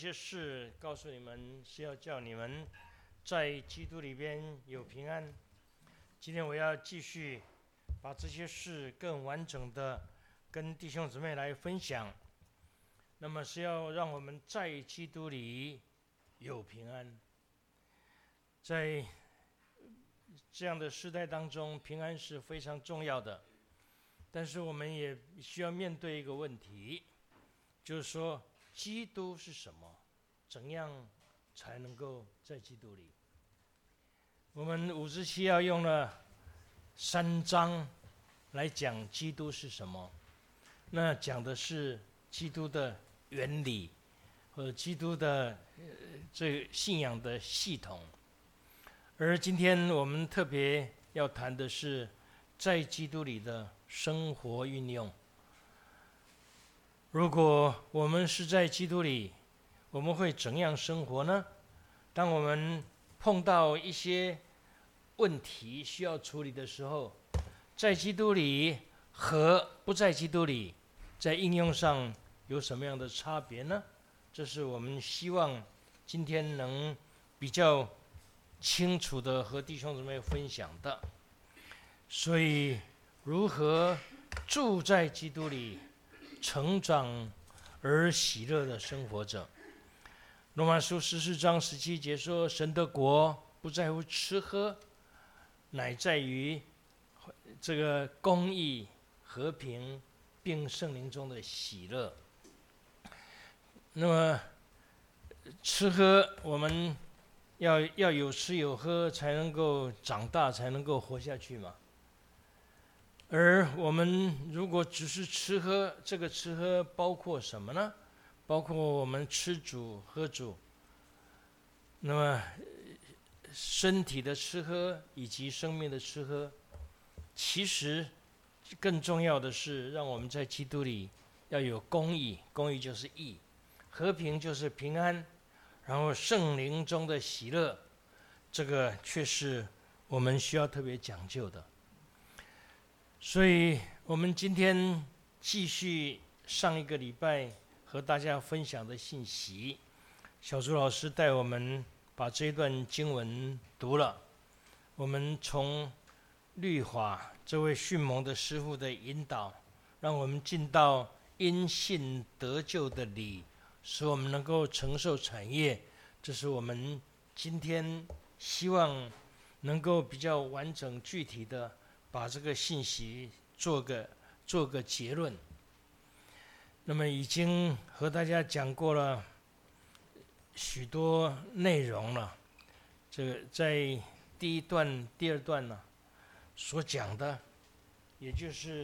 这些事告诉你们，是要叫你们在基督里边有平安。今天我要继续把这些事更完整的跟弟兄姊妹来分享。那么是要让我们在基督里有平安。在这样的时代当中，平安是非常重要的。但是我们也需要面对一个问题，就是说基督是什么？怎样才能够在基督里？我们57要用了3章来讲基督是什么。那讲的是基督的原理和基督的这信仰的系统。而今天我们特别要谈的是在基督里的生活运用。如果我们是在基督里，我们会怎样生活呢？当我们碰到一些问题需要处理的时候，在基督里和不在基督里，在应用上有什么样的差别呢？这是我们希望今天能比较清楚的和弟兄姊妹分享的。所以，如何住在基督里，成长而喜乐的生活着？罗马书14章17节说：神的国不在乎吃喝，乃在于这个公义、和平，并圣灵中的喜乐。那么吃喝，我们要有吃有喝，才能够长大，才能够活下去嘛。而我们如果只是吃喝，这个吃喝包括什么呢？包括我们吃主喝主，那么身体的吃喝以及生命的吃喝，其实更重要的是让我们在基督里要有公义，公义就是义，和平就是平安，然后圣灵中的喜乐，这个却是我们需要特别讲究的。所以我们今天继续上一个礼拜和大家分享的信息，小朱老师带我们把这一段经文读了。我们从律法这位训蒙的师傅的引导，让我们进到因信得救的理，使我们能够承受产业。这是我们今天希望能够比较完整具体的把这个信息做个结论。那么已经和大家讲过了许多内容了。这个在第一段、第二段呢所讲的，也就是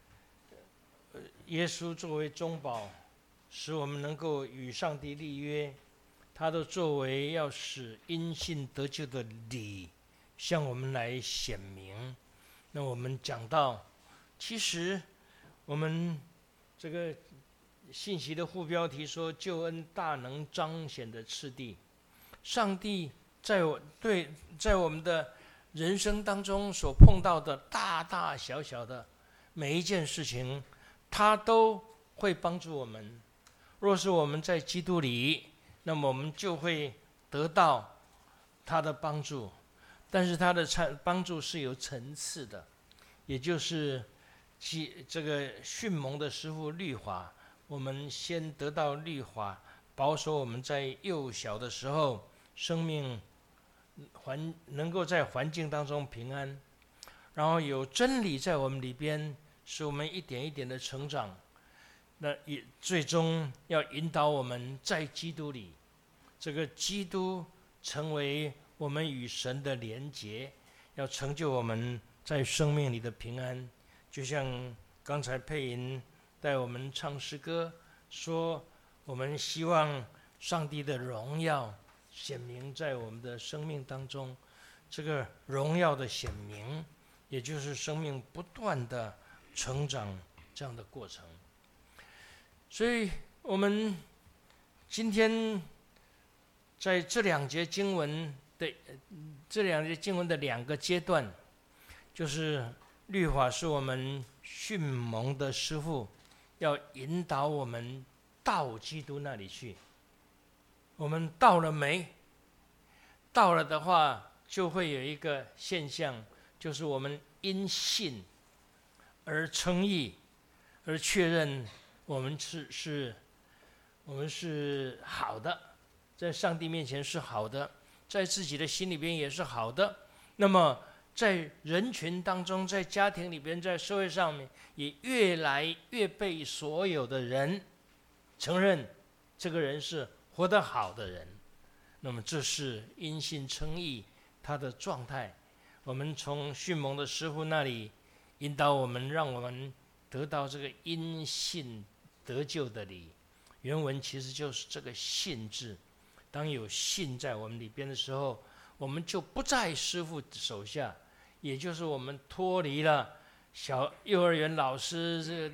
耶稣作为中保，使我们能够与上帝立约，他的作为要使因信得救的理向我们来显明。那我们讲到，其实我们这个信息的副标题说救恩大能彰显的次第，上帝在我们的人生当中所碰到的大大小小的每一件事情，他都会帮助我们。若是我们在基督里，那么我们就会得到他的帮助。但是他的帮助是有层次的，也就是这个训蒙的师傅律法，我们先得到律法，保守我们在幼小的时候生命能够在环境当中平安，然后有真理在我们里边，使我们一点一点的成长。那也最终要引导我们在基督里，这个基督成为我们与神的连结，要成就我们在生命里的平安。就像刚才佩莹带我们唱诗歌说，我们希望上帝的荣耀显明在我们的生命当中。这个荣耀的显明，也就是生命不断的成长这样的过程。所以我们今天在这两节经文的2个阶段，就是律法是我们训蒙的师傅，要引导我们到基督那里去。 我们到了没？到了的话，就会有一个现象，就是我们因信而称义，而确认我们我们是好的，在上帝面前是好的，在自己的心里边也是好的。那么在人群当中，在家庭里边，在社会上面，也越来越被所有的人承认，这个人是活得好的人。那么这是因信称义他的状态。我们从训蒙的师傅那里引导我们，让我们得到这个因信得救的理。原文其实就是这个信字。当有信在我们里边的时候，我们就不在师傅手下，也就是我们脱离了幼儿园老师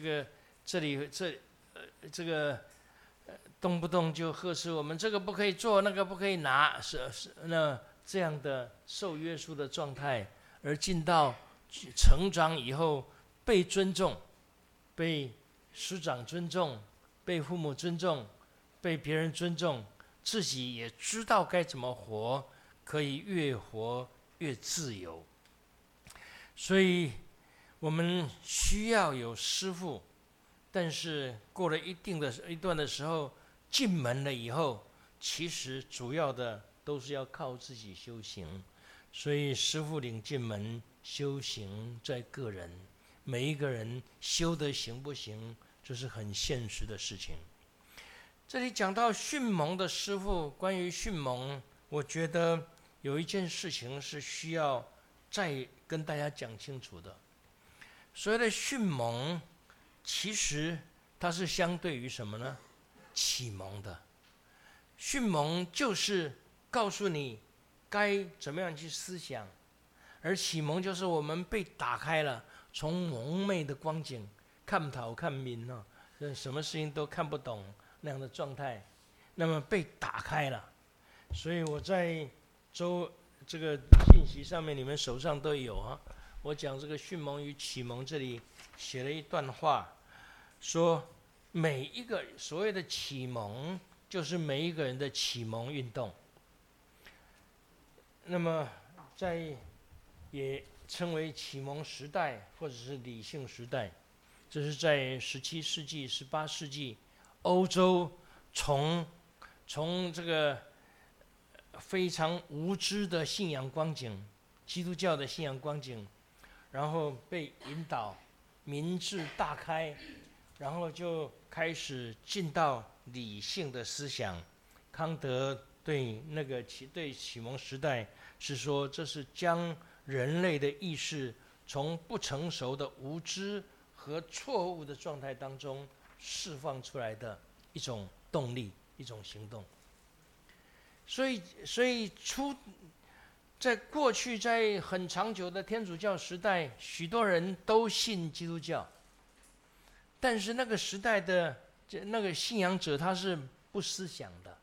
这个动不动就呵斥我们，这个不可以做，那个不可以拿，那这样的受约束的状态，而进到成长以后，被尊重，被师长尊重，被父母尊重，被别人尊重，自己也知道该怎么活，可以越活越自由。所以我们需要有师父，但是过了一段的时候，进门了以后，其实主要的都是要靠自己修行。所以师父领进门，修行在个人，每一个人修得行不行，这是很现实的事情。这里讲到训蒙的师父，关于训蒙，我觉得有一件事情是需要再跟大家讲清楚的。所谓的训蒙，其实它是相对于什么呢？启蒙的。训蒙就是告诉你该怎么样去思想，而启蒙就是我们被打开了，从蒙昧的光景看头看明啊，什么事情都看不懂那样的状态，那么被打开了。所以我在这个信息上面，你们手上都有啊。我讲这个训蒙与启蒙，这里写了一段话，说每一个所谓的启蒙，就是每一个人的启蒙运动。那么也称为启蒙时代，或者是理性时代。这是在17世纪、18世纪，欧洲从这个非常无知的信仰光景，基督教的信仰光景，然后被引导，民智大开，然后就开始进到理性的思想。康德对启蒙时代是说，这是将人类的意识从不成熟的无知和错误的状态当中释放出来的一种动力，一种行动。所以在过去，在很长久的天主教时代，许多人都信基督教，但是那个时代的那个信仰者他是不思想的，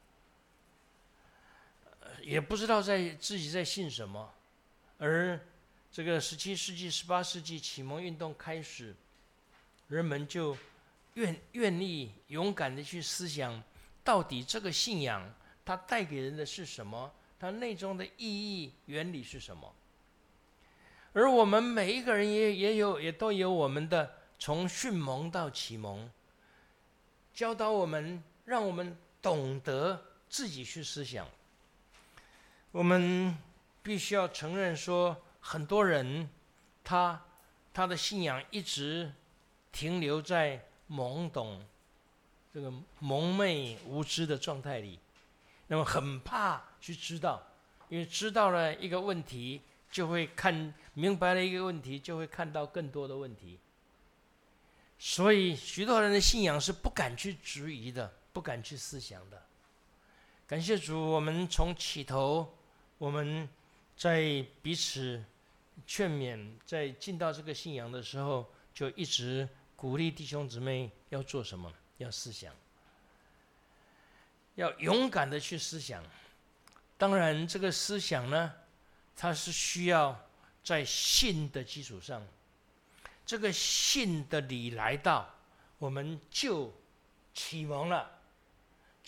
也不知道自己在信什么。而这个17世纪、18世纪启蒙运动开始，人们就愿意勇敢的去思想，到底这个信仰它带给人的是什么，它内中的意义原理是什么。而我们每一个人也都有我们的从训蒙到启蒙，教导我们，让我们懂得自己去思想。我们必须要承认说，很多人他的信仰一直停留在懵懂、这个蒙昧无知的状态里，那么很怕去知道，因为知道了一个问题，就会明白了一个问题，就会看到更多的问题。所以许多人的信仰是不敢去质疑的，不敢去思想的。感谢主，我们从起头，我们在彼此劝勉，在进到这个信仰的时候，就一直鼓励弟兄姊妹要做什么？要思想，要勇敢的去思想。当然，这个思想呢，它是需要在信的基础上，这个信的理来到，我们就启蒙了，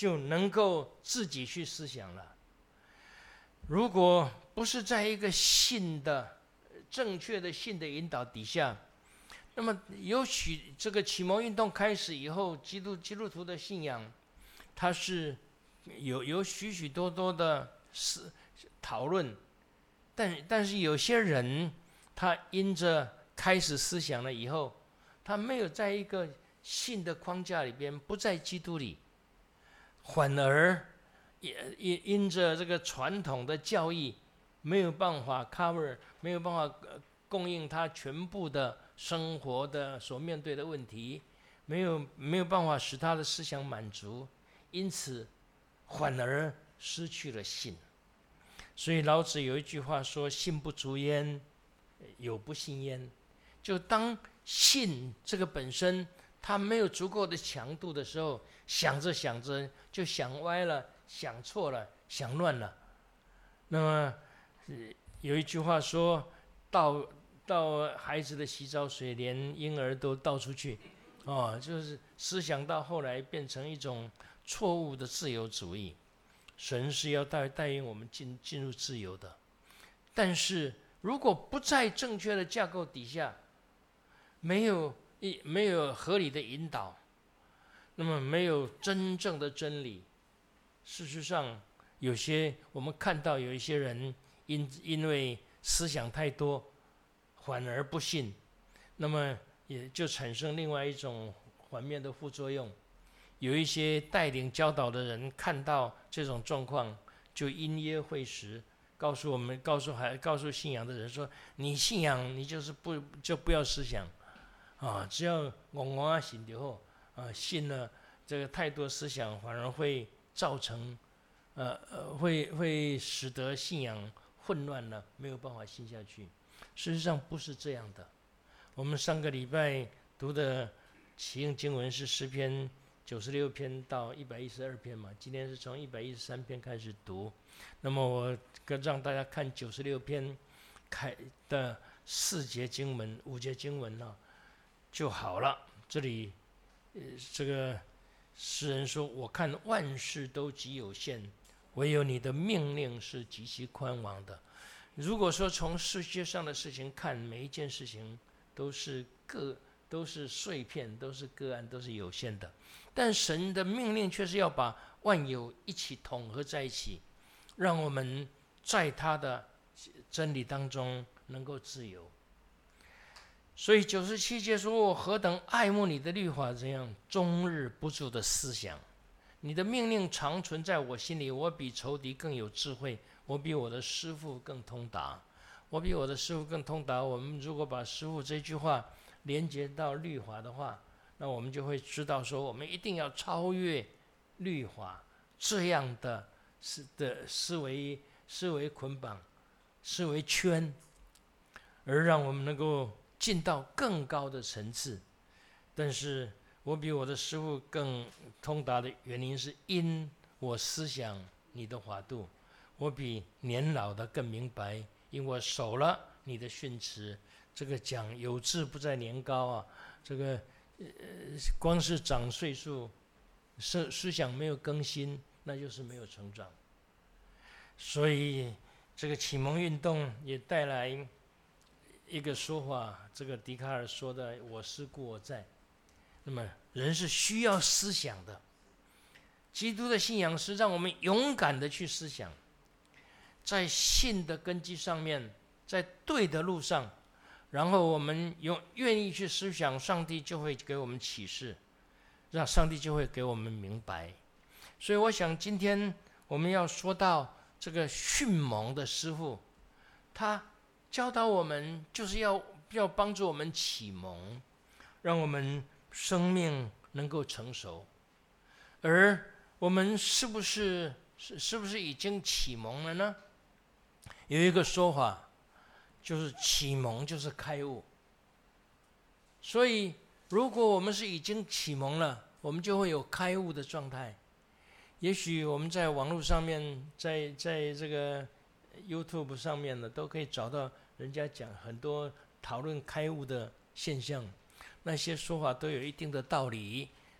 就能够自己去思想了。如果不是在一个信的正确的信的引导底下，那么这个启蒙运动开始以后，基督徒的信仰，它是有许许多多的讨论，但是有些人他因着开始思想了以后，他没有在一个信的框架里边，不在基督里，反而也因着这个传统的教义没有办法 cover， 没有办法供应他全部的生活的所面对的问题，没有办法使他的思想满足，因此反而失去了信。所以老子有一句话说：“信不足焉，有不信焉。”就当信这个本身它没有足够的强度的时候，想着想着就想歪了，想错了，想乱了。那么有一句话说：“倒孩子的洗澡水，连婴儿都倒出去。”就是思想到后来变成一种错误的自由主义。神是要带领我们进入自由的，但是如果不在正确的架构底下，没有合理的引导，那么没有真正的真理。事实上，我们看到有一些人因为思想太多，反而不信，那么也就产生另外一种反面的副作用。有一些带领教导的人看到这种状况，就因噎废食，告诉信仰的人说：“你信仰，你就不要思想，只要我信就好，信了这个太多思想，反而会造成，会使得信仰混乱了，没有办法信下去。”事实上不是这样的。我们上个礼拜读的启应经文是诗篇96篇到112篇嘛，今天是从113篇开始读。那么我让大家看96篇的5节经文就好了。这里这个诗人说：“我看万事都极有限，唯有你的命令是极其宽广的。”如果说从世界上的事情看，每一件事情都是碎片，都是个案，都是有限的。但神的命令却是要把万有一起统合在一起，让我们在他的真理当中能够自由。所以97节说：“我何等爱慕你的律法，这样终日不住的思想。你的命令常存在我心里，我比仇敌更有智慧，我比我的师父更通达。”我比我的师父更通达。我们如果把师父这句话连接到律法的话，那我们就会知道说，我们一定要超越律法这样的思维捆绑、思维圈，而让我们能够进到更高的层次。但是我比我的师父更通达的原因是，因我思想你的法度，我比年老的更明白，因我守了你的训词。这个讲有志不在年高啊，这个光是长岁数，思想没有更新，那就是没有成长。所以这个启蒙运动也带来一个说法，这个笛卡尔说的“我思故我在”。那么人是需要思想的，基督的信仰是让我们勇敢的去思想，在信的根基上面，在对的路上，然后我们愿意去思想，上帝就会给我们启示，让上帝就会给我们明白。所以我想今天我们要说到这个训蒙的师父，他教导我们就是要帮助我们启蒙，让我们生命能够成熟。而我们是不是已经启蒙了呢？有一个说法，就是启蒙就是开悟。所以如果我们是已经启蒙了，我们就会有开悟的状态。也许我们在网络上面，在这个 YouTube 上面呢，都可以找到人家讲很多讨论开悟的现象，那些说法都有一定的道理。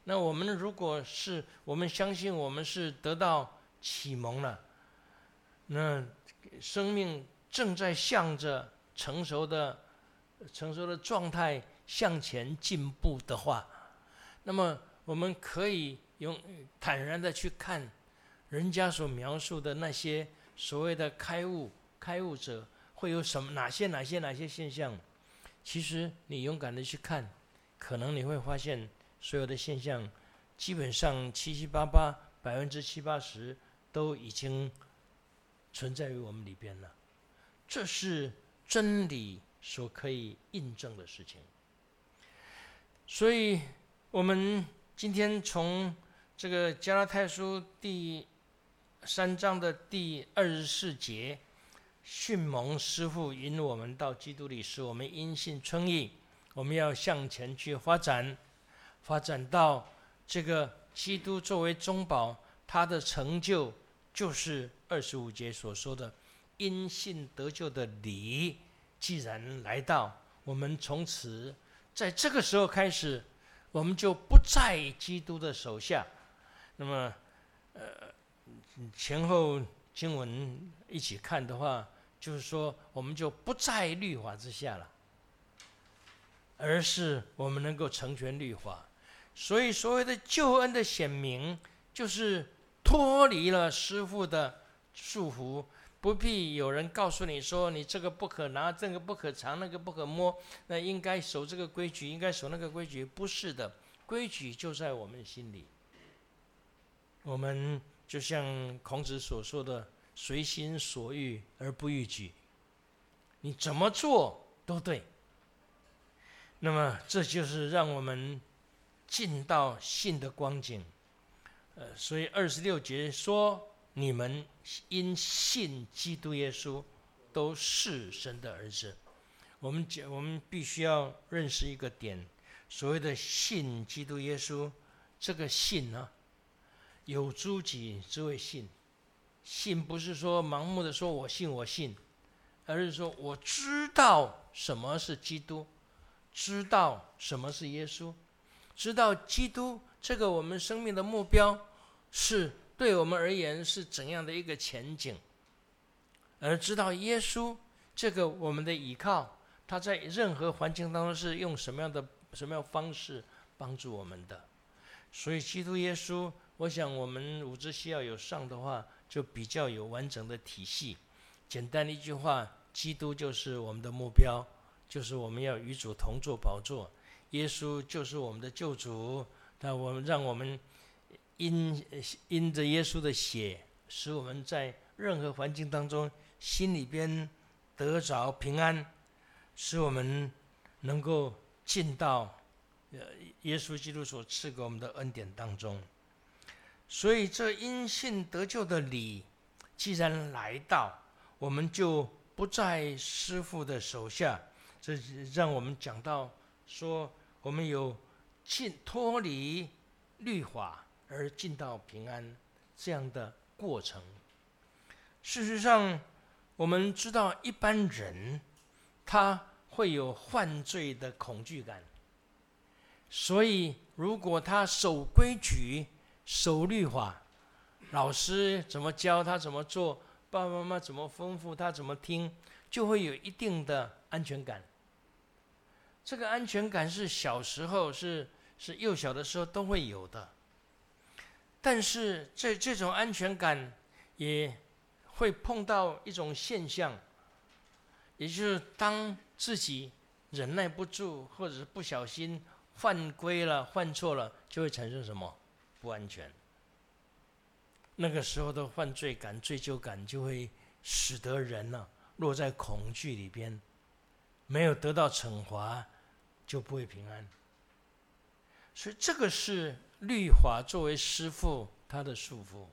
那我们如果是我们相信我们是得到启蒙了，那生命正在向着成熟的状态向前进步的话，那么我们可以坦然的去看人家所描述的那些所谓的开悟者会有哪些现象。其实你勇敢的去看，可能你会发现所有的现象基本上7%-80%都已经存在于我们里边了。这是真理所可以印证的事情。所以我们今天从这个加拉太书第3章的第24节，训蒙师父引我们到基督里，使我们因信称义。我们要向前去发展到这个基督作为中保，他的成就就是25节所说的因信得救的理。既然来到，我们从此在这个时候开始，我们就不在基督的手下。那么前后经文一起看的话，就是说我们就不在律法之下了，而是我们能够成全律法。所以所谓的救恩的显明，就是脱离了师父的束缚，不必有人告诉你说你这个不可拿，这个不可藏，那个不可摸，那应该守这个规矩，应该守那个规矩。不是的，规矩就在我们心里。我们就像孔子所说的，随心所欲而不逾矩，你怎么做都对。那么这就是让我们进到信的光景。所以26节说，你们因信基督耶稣都是神的儿子。我们必须要认识一个点，所谓的信基督耶稣，这个信呢，有诸己之谓信。信不是说盲目的说我信，而是说我知道什么是基督，知道什么是耶稣，知道基督这个我们生命的目标是对我们而言是怎样的一个前景，而知道耶稣这个我们的依靠，他在任何环境当中是用什么样的方式帮助我们的。所以基督耶稣，我想我们五支系要有上的话，就比较有完整的体系。简单的一句话，基督就是我们的目标，就是我们要与主同坐宝座。耶稣就是我们的救主，让我们因着耶稣的血，使我们在任何环境当中心里边得着平安，使我们能够进到耶稣基督所赐给我们的恩典当中。所以这因信得救的理既然来到，我们就不在师父的手下。这让我们讲到说，我们有脱离律法而进到平安这样的过程。事实上我们知道一般人他会有犯罪的恐惧感，所以如果他守规矩守律法，老师怎么教他怎么做，爸爸妈妈怎么吩咐他怎么听，就会有一定的安全感。这个安全感是小时候是幼小的时候都会有的，但是这种安全感也会碰到一种现象，也就是当自己忍耐不住，或者是不小心犯规了犯错了，就会产生什么不安全。那个时候的犯罪感罪疚感就会使得人落在恐惧里边，没有得到惩罚就不会平安。所以这个是律法作为师父他的束缚。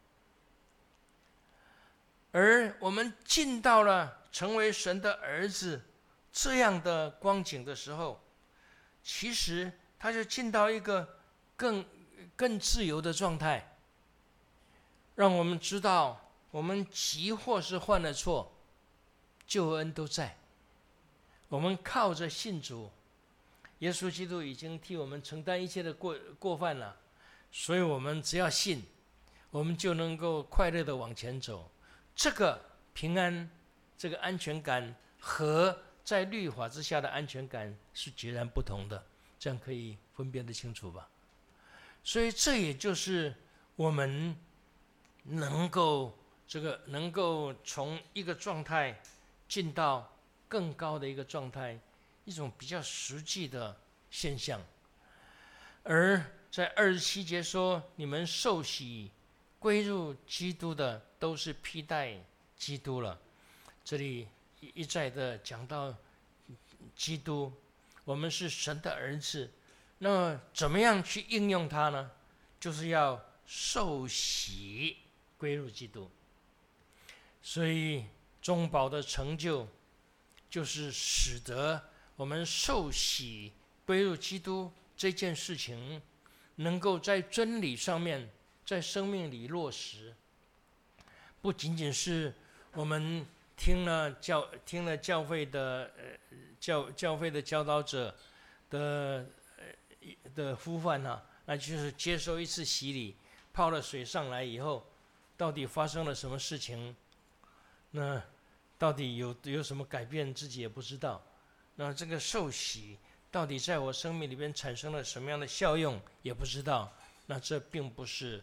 而我们进到了成为神的儿子这样的光景的时候，其实他就进到一个更自由的状态，让我们知道我们即或是犯了错，救恩都在。我们靠着信主，耶稣基督已经替我们承担一切的过犯了。 所以我们只要信，我们就能够快乐的往前走。这个平安，这个安全感和在律法之下的安全感是截然不同的，这样可以分辨得清楚吧？所以这也就是我们能够从一个状态进到更高的一个状态，一种比较实际的现象。而在27节说，你们受洗归入基督的，都是披戴基督了。这里一再的讲到基督，我们是神的儿子，那么怎么样去应用它呢？就是要受洗归入基督。所以中保的成就，就是使得我们受洗归入基督这件事情，能够在真理上面，在生命里落实。不仅仅是我们听了教会的教会的教导者的呼唤那就是接受一次洗礼，泡了水上来以后，到底发生了什么事情？那到底有什么改变，自己也不知道。那这个受洗到底在我生命里边产生了什么样的效用，也不知道。那这并不是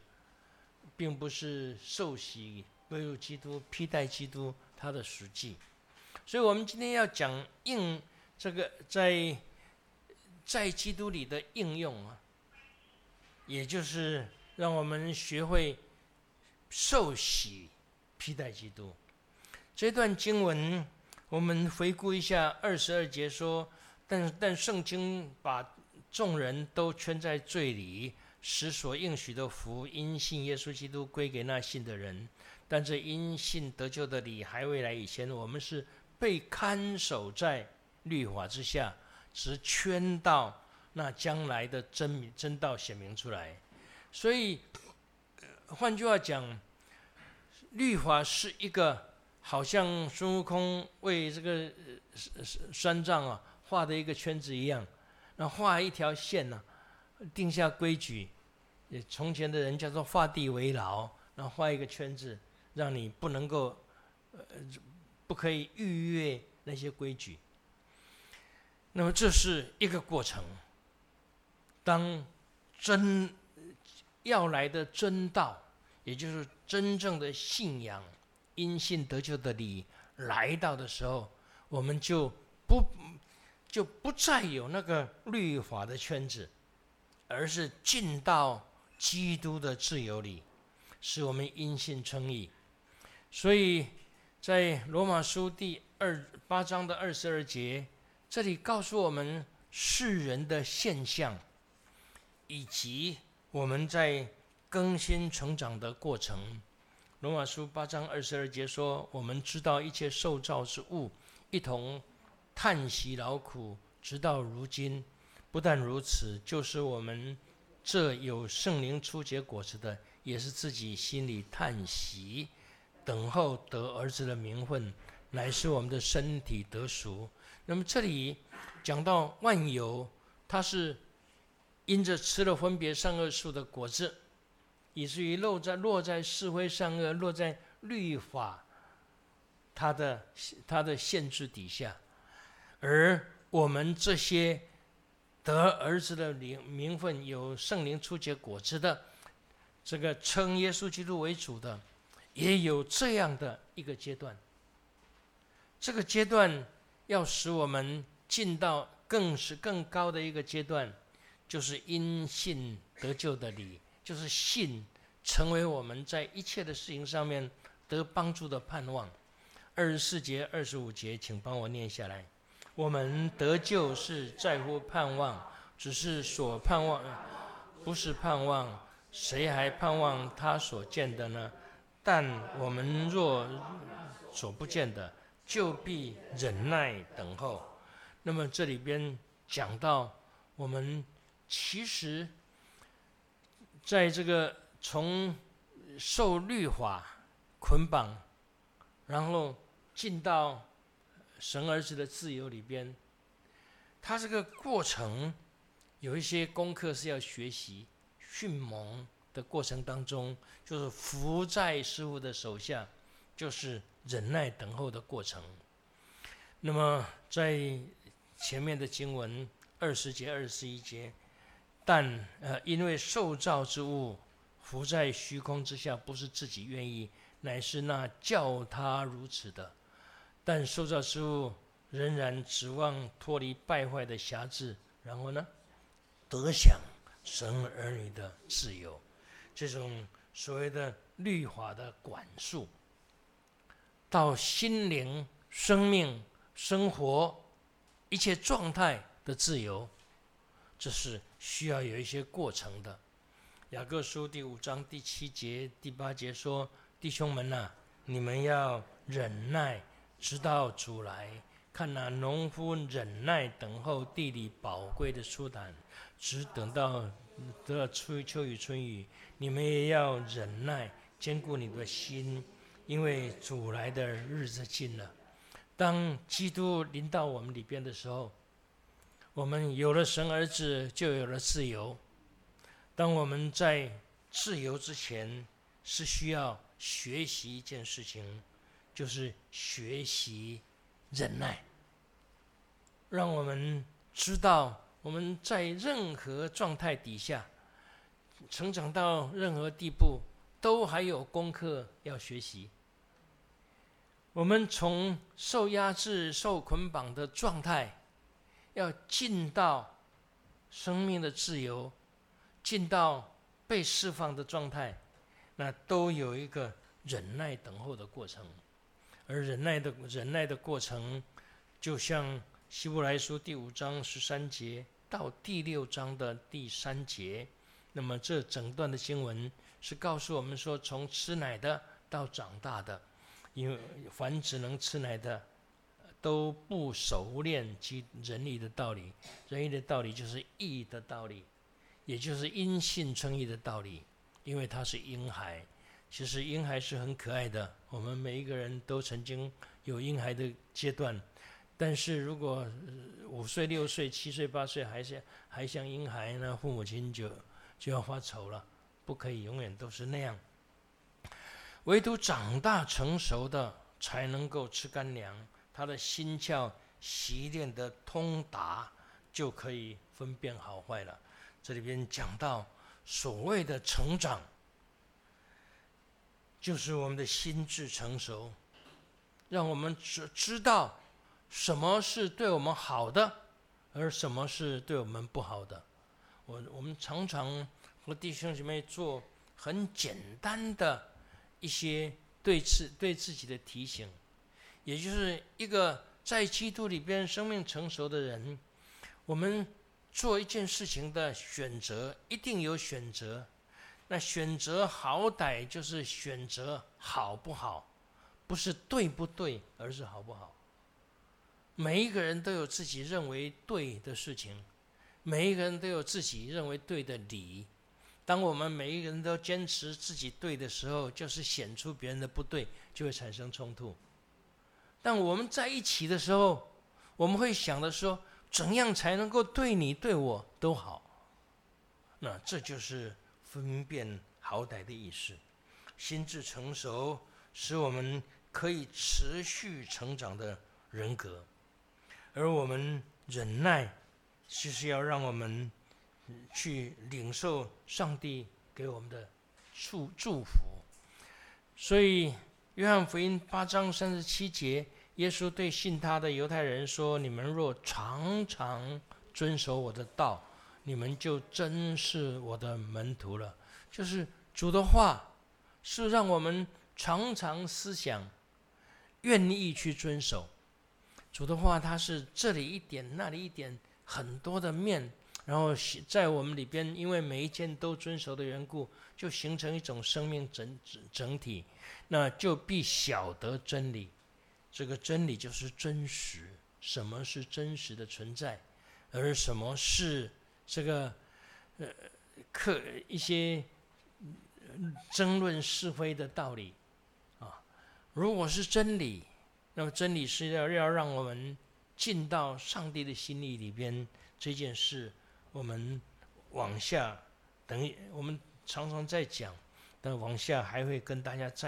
受洗归入基督、披戴基督它的实际。所以我们今天要讲这个在基督里的应用也就是让我们学会受洗披戴基督。这段经文我们回顾一下22节说，但圣经把众人都圈在罪里，使所应许的福因信耶稣基督归给那信的人。但这因信得救的理还未来以前，我们是被看守在律法之下，只圈到那将来的真道显明出来。所以换句话讲，律法是一个好像孙悟空为这个山障画的一个圈子一样，那画一条线定下规矩。从前的人叫做画地为牢，然后画一个圈子，让你不能够不可以逾越那些规矩。那么这是一个过程。当要来的真道，也就是真正的信仰，因信得救的理来到的时候，我们就不再有那个律法的圈子，而是进到基督的自由里，使我们因信称义。所以在罗马书第8章的22节，这里告诉我们世人的现象，以及我们在更新成长的过程。罗马书8章22节说，我们知道一切受造之物一同叹息劳苦，直到如今。不但如此，就是我们这有圣灵初结果子的，也是自己心里叹息，等候得儿子的名分，乃是我们的身体得赎。那么这里讲到万有，它是因着吃了分别善恶树的果子，以至于落在是非善恶，落在律法它的限制底下。而我们这些得儿子的名分，有圣灵初结果子的，这个称耶稣基督为主的，也有这样的一个阶段。这个阶段要使我们进到更高的一个阶段，就是因信得救的理，就是信成为我们在一切的事情上面得帮助的盼望。24节、25节，请帮我念下来。我们得救是在乎盼望，只是所盼望，不是盼望，谁还盼望他所见的呢？但我们若所不见的，就必忍耐等候。那么这里边讲到，我们其实在这个从受律法捆绑，然后进到神儿子的自由里边，他这个过程有一些功课是要学习训蒙的过程当中，就是服在师父的手下，就是忍耐等候的过程。那么在前面的经文20节、21节，但因为受造之物浮在虚空之下，不是自己愿意，乃是那叫他如此的。但受造之物仍然指望脱离败坏的辖制，然后呢，得享神儿女的自由。这种所谓的律法的管束，到心灵、生命、生活一切状态的自由，这是需要有一些过程的。雅各书第5章第7节、第8节说：“弟兄们啊，你们要忍耐，直到主来。看那农夫忍耐等候地里宝贵的出产，只等到得秋雨春雨。你们也要忍耐，坚固你的心，因为主来的日子近了。”当基督临到我们里边的时候，我们有了神儿子，就有了自由。当我们在自由之前，是需要学习一件事情，就是学习忍耐，让我们知道我们在任何状态底下，成长到任何地步，都还有功课要学习。我们从受压制、受捆绑的状态，要进到生命的自由，进到被释放的状态，那都有一个忍耐等候的过程。而忍耐的过程，就像希伯来书第5章13节到第6章的第3节，那么这整段的经文是告诉我们说，从吃奶的到长大的，因为凡只能吃奶的，都不熟练及仁义的道理。仁义的道理就是义的道理，也就是因信称义的道理。因为他是婴孩，其实婴孩是很可爱的，我们每一个人都曾经有婴孩的阶段。但是如果5岁、6岁、7岁、8岁还像婴孩呢，父母亲就要发愁了，不可以永远都是那样。唯独长大成熟的才能够吃干粮，他的心窍习练的通达，就可以分辨好坏了。这里边讲到所谓的成长，就是我们的心智成熟，让我们知道什么是对我们好的，而什么是对我们不好的。我们常常和弟兄姐妹做很简单的一些对自己的提醒，也就是一个在基督里边生命成熟的人，我们做一件事情的选择，一定有选择。那选择好歹就是选择好不好，不是对不对，而是好不好。每一个人都有自己认为对的事情，每一个人都有自己认为对的理。当我们每一个人都坚持自己对的时候，就是显出别人的不对，就会产生冲突。但我们在一起的时候，我们会想的说，怎样才能够对你对我都好。那这就是分辨好歹的意思。心智成熟，使我们可以持续成长的人格。而我们忍耐，其实要让我们去领受上帝给我们的祝福。所以约翰福音8章37节，耶稣对信他的犹太人说：“你们若常常遵守我的道，你们就真是我的门徒了。”就是主的话是让我们常常思想，愿意去遵守。主的话它是这里一点那里一点，很多的面，然后在我们里边，因为每一件都遵守的缘故，就形成一种生命整体，那就必晓得真理。这个真理就是真实，什么是真实的存在，而什么是这个一些争论是非的道理啊。如果是真理，那么真理是要让我们进到上帝的心意里边，这件事我们往下等于我们常常在讲，但往下还会跟大家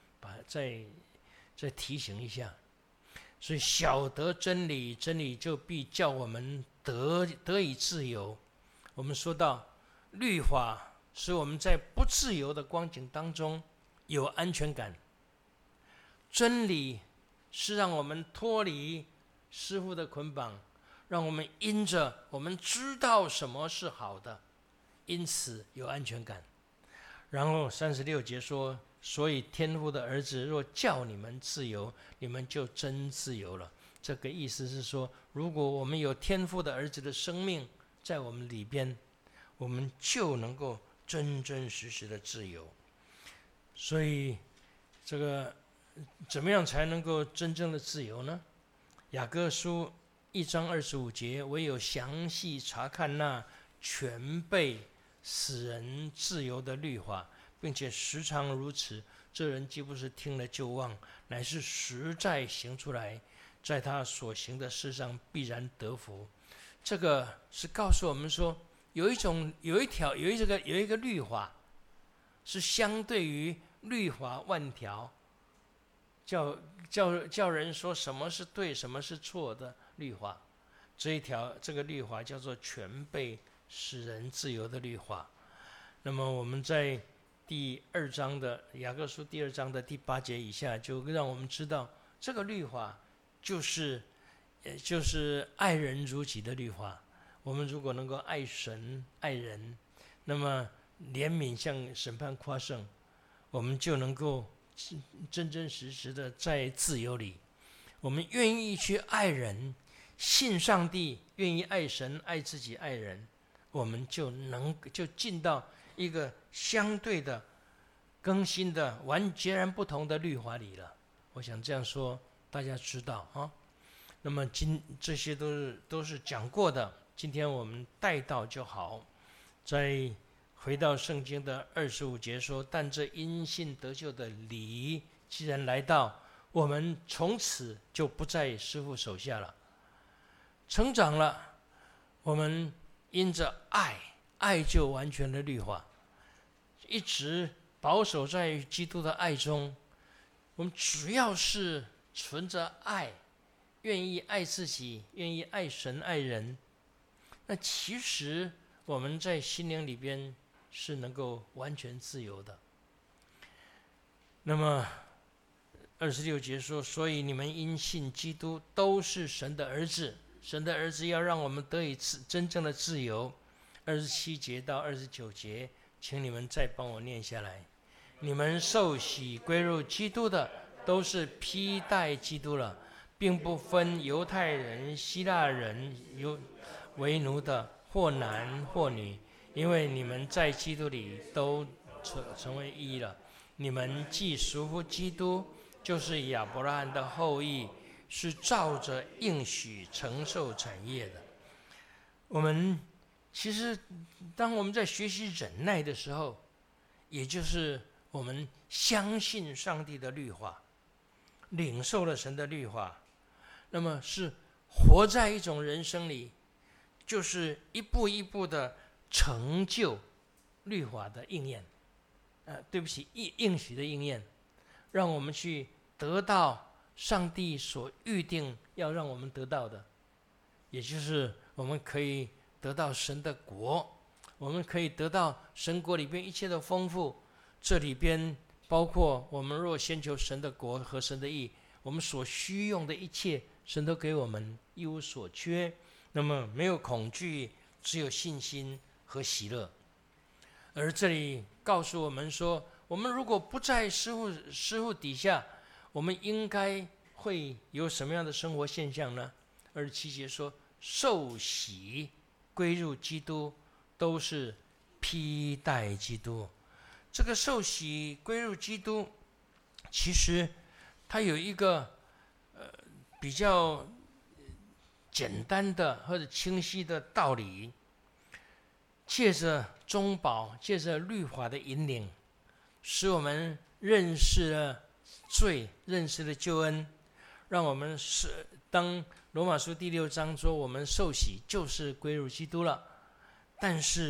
再提醒一下。所以晓得真理，真理就必叫我们得以自由。我们说到律法使我们在不自由的光景当中有安全感，真理是让我们脱离师父的捆绑，让我们因着我们知道什么是好的，因此有安全感。然后36节说，所以天父的儿子若叫你们自由，你们就真自由了。这个意思是说，如果我们有天父的儿子的生命在我们里边，我们就能够真真实实的自由。所以这个怎么样才能够真正的自由呢？雅各书1章25节，唯有详细查看那全备使人自由的律法，并且时常如此，这人既不是听了就忘，乃是实在行出来，在他所行的事上必然得福。这个是告诉我们说，有一个律法，是相对于律法万条，叫人说什么是对，什么是错的律法。这个律法叫做全备使人自由的律法。那么我们在雅各书第2章的第8节以下，就让我们知道这个律法就是爱人如己的律法。我们如果能够爱神爱人，那么怜悯向审判夸胜，我们就能够真真实实的在自由里。我们愿意去爱人，信上帝，愿意爱神爱自己爱人，我们就进到一个相对的更新的截然不同的律法里了。我想这样说大家知道啊。那么这些都是讲过的，今天我们带到就好。再回到圣经的25节说，但这因信得救的理既然来到，我们从此就不在师父手下了，成长了。我们因着爱就完全的律法，一直保守在基督的爱中。我们只要是存着爱，愿意爱自己，愿意爱神爱人，那其实我们在心灵里边是能够完全自由的。那么26节说，所以你们因信基督都是神的儿子，神的儿子要让我们得以真正的自由。27节到29节，请你们再帮我念下来。你们受洗归入基督的，都是披戴基督了，并不分犹太人希腊人，为奴的或男或女，因为你们在基督里都成为一了。你们既属乎基督，就是亚伯拉罕的后裔，是照着应许承受产业的。我们其实当我们在学习忍耐的时候，也就是我们相信上帝的律法，领受了神的律法，那么是活在一种人生里，就是一步一步的成就律法的应验，应许的应验，让我们去得到上帝所预定要让我们得到的，也就是我们可以得到神的国，我们可以得到神国里边一切的丰富。这里边包括我们若先求神的国和神的义，我们所需用的一切，神都给我们，一无所缺。那么没有恐惧，只有信心和喜乐。而这里告诉我们说，我们如果不在师父底下，我们应该会有什么样的生活现象呢？27节说，受洗归入基督，都是披戴基督。这个受洗归入基督，其实它有一个比较简单的或者清晰的道理，借着中保，借着律法的引领，使我们认识了罪，认识了救恩，让我们当罗马书第6章说我们受洗就是归入基督了。但是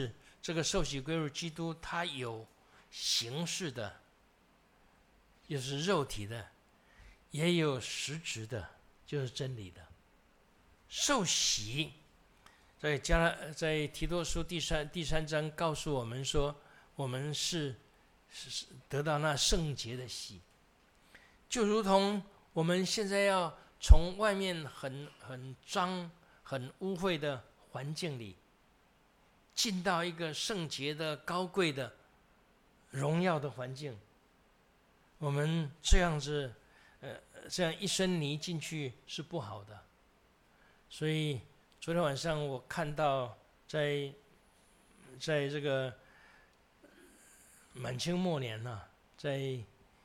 这个受洗归入基督，它有形式的，就是肉体的，也有实质的，就是真理的。受洗在提多书第三章告诉我们说，我们是得到那圣洁的洗，就如同我们现在要从外面很脏、很污秽的环境里，进到一个圣洁的、高贵的、荣耀的环境。我们这样子，这样一身泥进去是不好的。所以昨天晚上我看到在这个满清末年在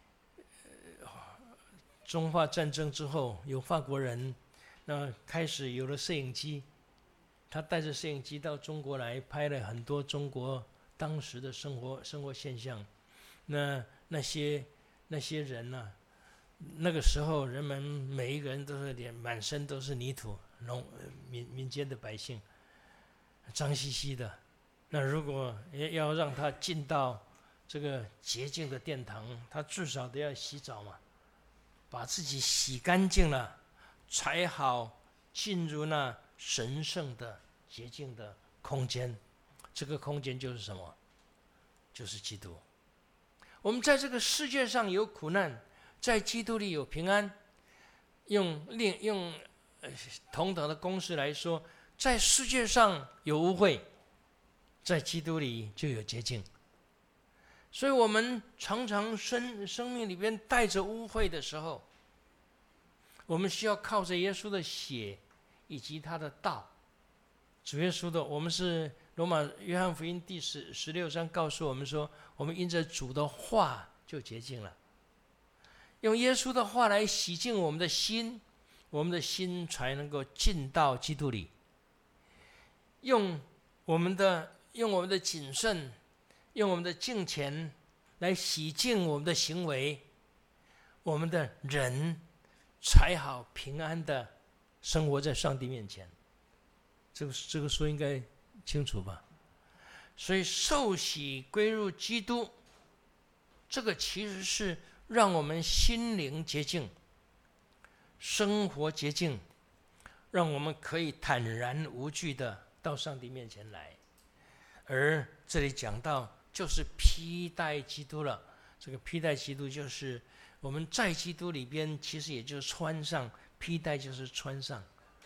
中法战争之后，有法国人开始有了摄影机，他带着摄影机到中国来，拍了很多中国当时的生活现象。那些人那个时候人们每一个人都是脸满身都是泥土，民间的百姓脏兮兮的。那如果要让他进到这个洁净的殿堂，他至少得要洗澡嘛，把自己洗干净了，才好进入那神圣的洁净的空间。这个空间就是什么？就是基督。我们在这个世界上有苦难，在基督里有平安。用同等的公式来说，在世界上有污秽，在基督里就有洁净。所以我们常常生命里边带着污秽的时候，我们需要靠着耶稣的血以及他的道。主耶稣的，我们是约翰福音第16章告诉我们说，我们因着主的话就洁净了。用耶稣的话来洗净我们的心，我们的心才能够进到基督里。用我们的谨慎，用我们的敬虔来洗净我们的行为，我们的人才好平安的生活在上帝面前。这个说应该清楚吧？所以受洗归入基督，这个其实是让我们心灵洁净，生活洁净，让我们可以坦然无惧的到上帝面前来。而这里讲到就是披戴基督了，这个披戴基督就是我们在基督里边，其实也就是穿上，披戴就是穿上。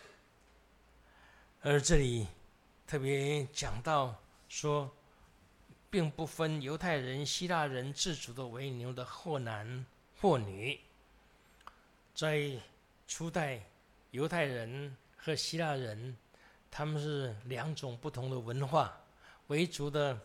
而这里特别讲到说，并不分犹太人、希腊人、自主的、为奴的，或男或女。在初代犹太人和希腊人，他们是两种不同的文化，为主的、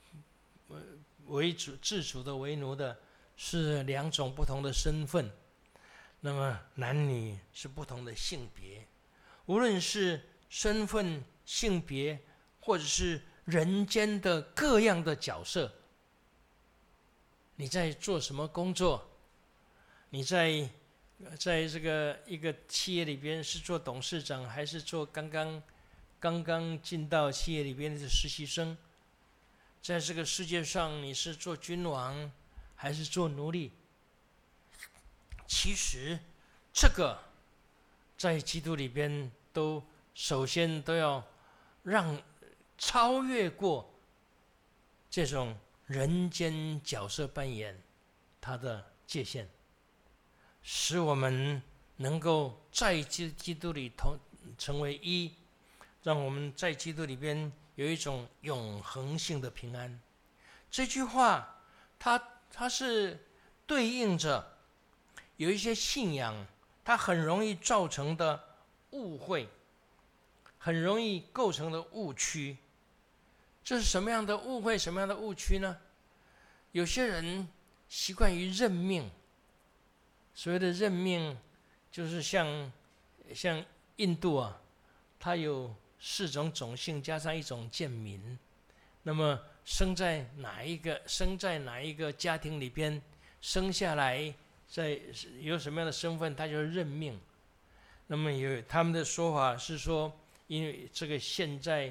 自主的、为奴的是两种不同的身份。那么男女是不同的性别，无论是身份、性别，或者是人间的各样的角色。你在做什么工作？你在这个一个企业里边是做董事长，还是做刚刚进到企业里边的实习生？在这个世界上，你是做君王，还是做奴隶？其实这个在基督里边首先都要超越过这种人间角色扮演它的界限，使我们能够在基督里成为一，让我们在基督里边有一种永恒性的平安。这句话它是对应着有一些信仰它很容易造成的误会，很容易构成的误区。这是什么样的误会，什么样的误区呢？有些人习惯于认命，所谓的认命就是像印度它有4种种姓加上1种贱民，那么生在哪一个家庭里边，生下来有什么样的身份，他就认命。那么他们的说法是说，因为这个现在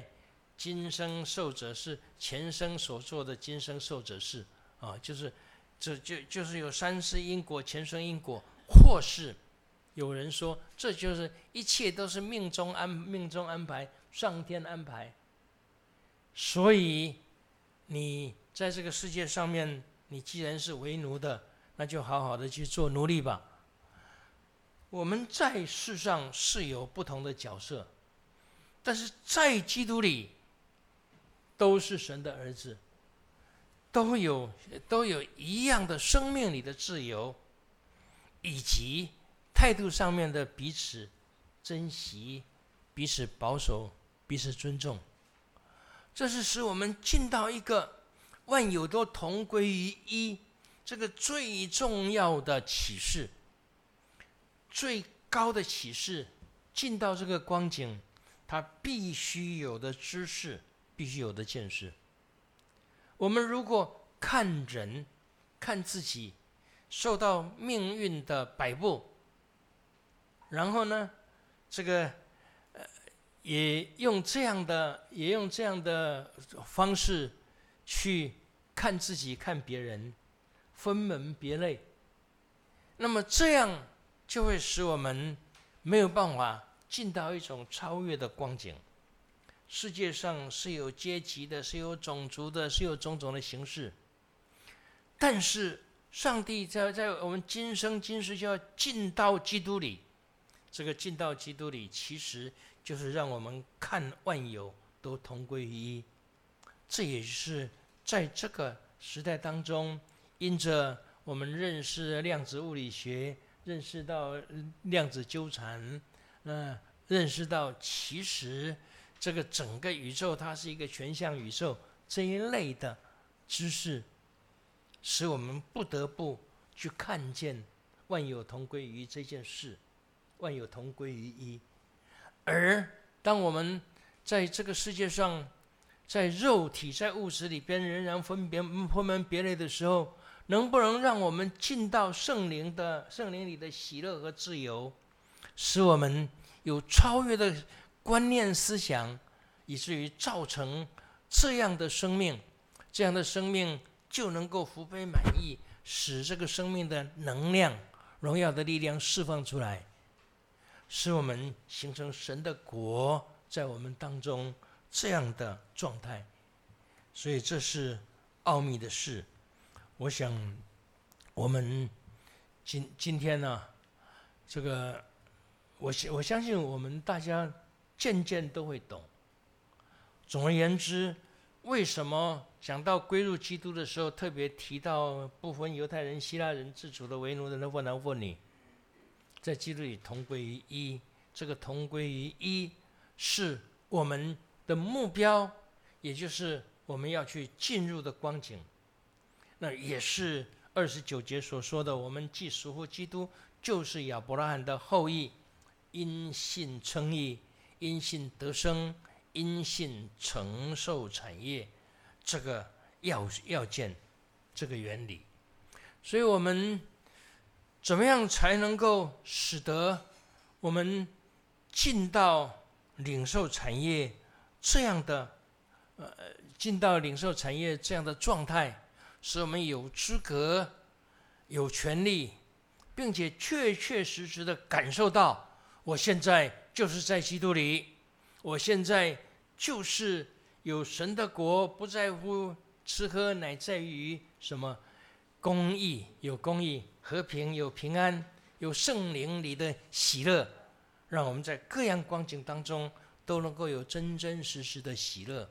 今生受者是前生所做的今生受者是啊，就是有三世因果、前生因果，或是有人说这就是一切都是命中安排，上天安排。所以你在这个世界上面，你既然是为奴的，那就好好的去做奴隶吧。我们在世上是有不同的角色，但是在基督里都是神的儿子，都有一样的生命里的自由，以及态度上面的彼此珍惜、彼此保守、彼此尊重。这是使我们进到一个万有都同归于一，这个最重要的启示，最高的启示。进到这个光景，他必须有的知识，必须有的见识。我们如果看人、看自己，受到命运的摆布，然后呢，这个也用这样的方式去看自己、看别人，分门别类，那么这样就会使我们没有办法进到一种超越的光景。世界上是有阶级的，是有种族的，是有种种的形式，但是上帝在我们今生今世就要进到基督里。这个进到基督里，其实就是让我们看万有都同归于一。这也是在这个时代当中，因着我们认识量子物理学，认识到量子纠缠，认识到其实这个整个宇宙它是一个全像宇宙这一类的知识，使我们不得不去看见万有同归于一这件事，万有同归于一。而当我们在这个世界上，在肉体、在物质里边仍然分门别类的时候，能不能让我们进到圣灵里的喜乐和自由，使我们有超越的观念思想，以至于造成这样的生命，这样的生命就能够福杯满溢，使这个生命的能量、荣耀的力量释放出来，使我们形成神的国在我们当中这样的状态。所以这是奥秘的事。我想我们今天呢，这个我相信我们大家渐渐都会懂。总而言之，为什么讲到归入基督的时候，特别提到不分犹太人、希腊人、自主的、为奴的、或男或女，在基督里同归于一。这个同归于一是我们的目标，也就是我们要去进入的光景。那也是29节所说的，我们既属乎基督，就是亚伯拉罕的后裔，因信称义，因信得生，因信承受产业，这个要件，这个原理。所以我们怎么样才能够使得我们进到领受产业这样的进到领受产业这样的状态，使我们有资格、有权利，并且确确实实的感受到，我现在就是在基督里，我现在就是有神的国，不在乎吃喝，乃在于什么？公义，有公义；和平，有平安；有圣灵里的喜乐，让我们在各样光景当中都能够有真真实实的喜乐。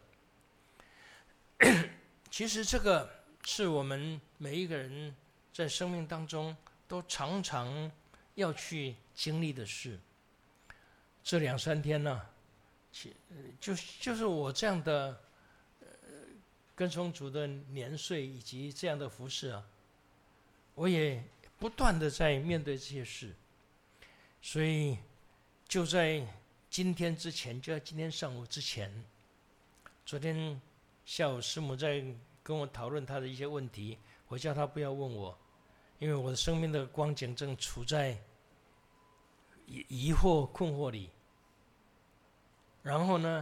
其实这个是我们每一个人在生命当中都常常要去经历的事。这2-3天呢，就是我这样的跟从主的年岁以及这样的服事啊，我也不断的在面对这些事。所以就在今天之前，就在今天上午之前，昨天下午师母在跟我讨论她的一些问题，我叫她不要问我，因为我的生命的光景正处在疑惑困惑里。然后呢，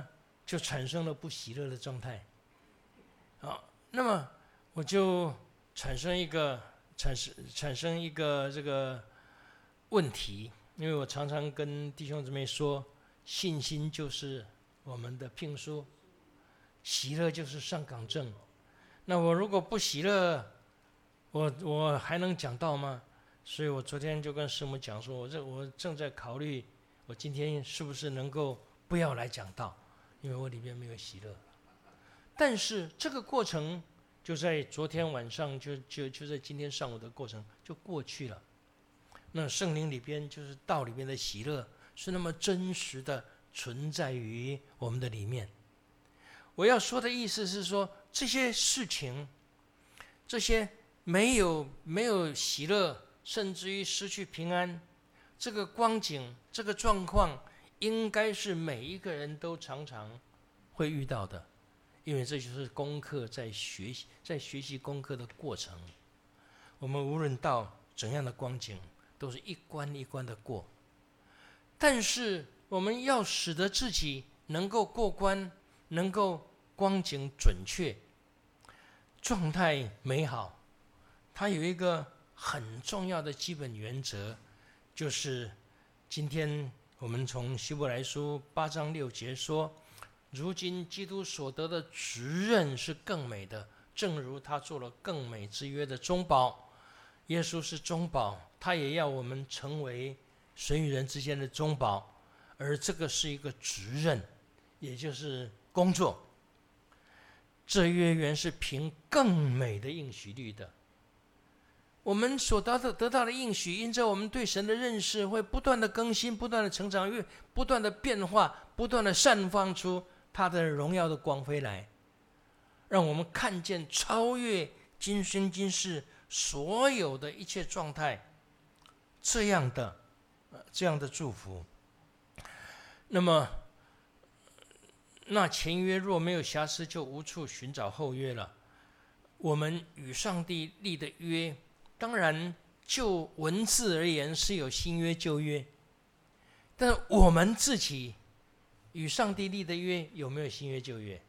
就产生了不喜乐的状态。那么我就产生一个这个问题，因为我常常跟弟兄姊妹说，信心就是我们的聘书，喜乐就是上岗证。那我如果不喜乐，我还能讲道吗？所以我昨天就跟师母讲说，我正在考虑，我今天是不是能够不要来讲道，因为我里面没有喜乐。但是这个过程就在昨天晚上，就在今天上午的过程就过去了。那圣灵里边就是道里边的喜乐，是那么真实的存在于我们的里面。我要说的意思是说，这些事情，这些没有喜乐，甚至于失去平安，这个光景，这个状况，应该是每一个人都常常会遇到的，因为这就是功课，在学习功课的过程。我们无论到怎样的光景，都是一关一关的过。但是我们要使得自己能够过关，能够光景准确，状态美好，它有一个很重要的基本原则，就是今天我们从希伯来书8章6节说，如今基督所得的职任是更美的，正如他做了更美之约的中保。耶稣是中保，他也要我们成为神与人之间的中保，而这个是一个职任，也就是工作。这约原是凭更美的应许律的。我们所得到的应许，因着我们对神的认识会不断的更新，不断的成长，不断的变化，不断的散发出他的荣耀的光辉来，让我们看见超越今生今世所有的一切状态，这样的祝福。那么那前约若没有瑕疵，就无处寻找后约了。我们与上帝立的约，当然就文字而言是有新约旧约，但我们自己与上帝立的约有没有新约旧约？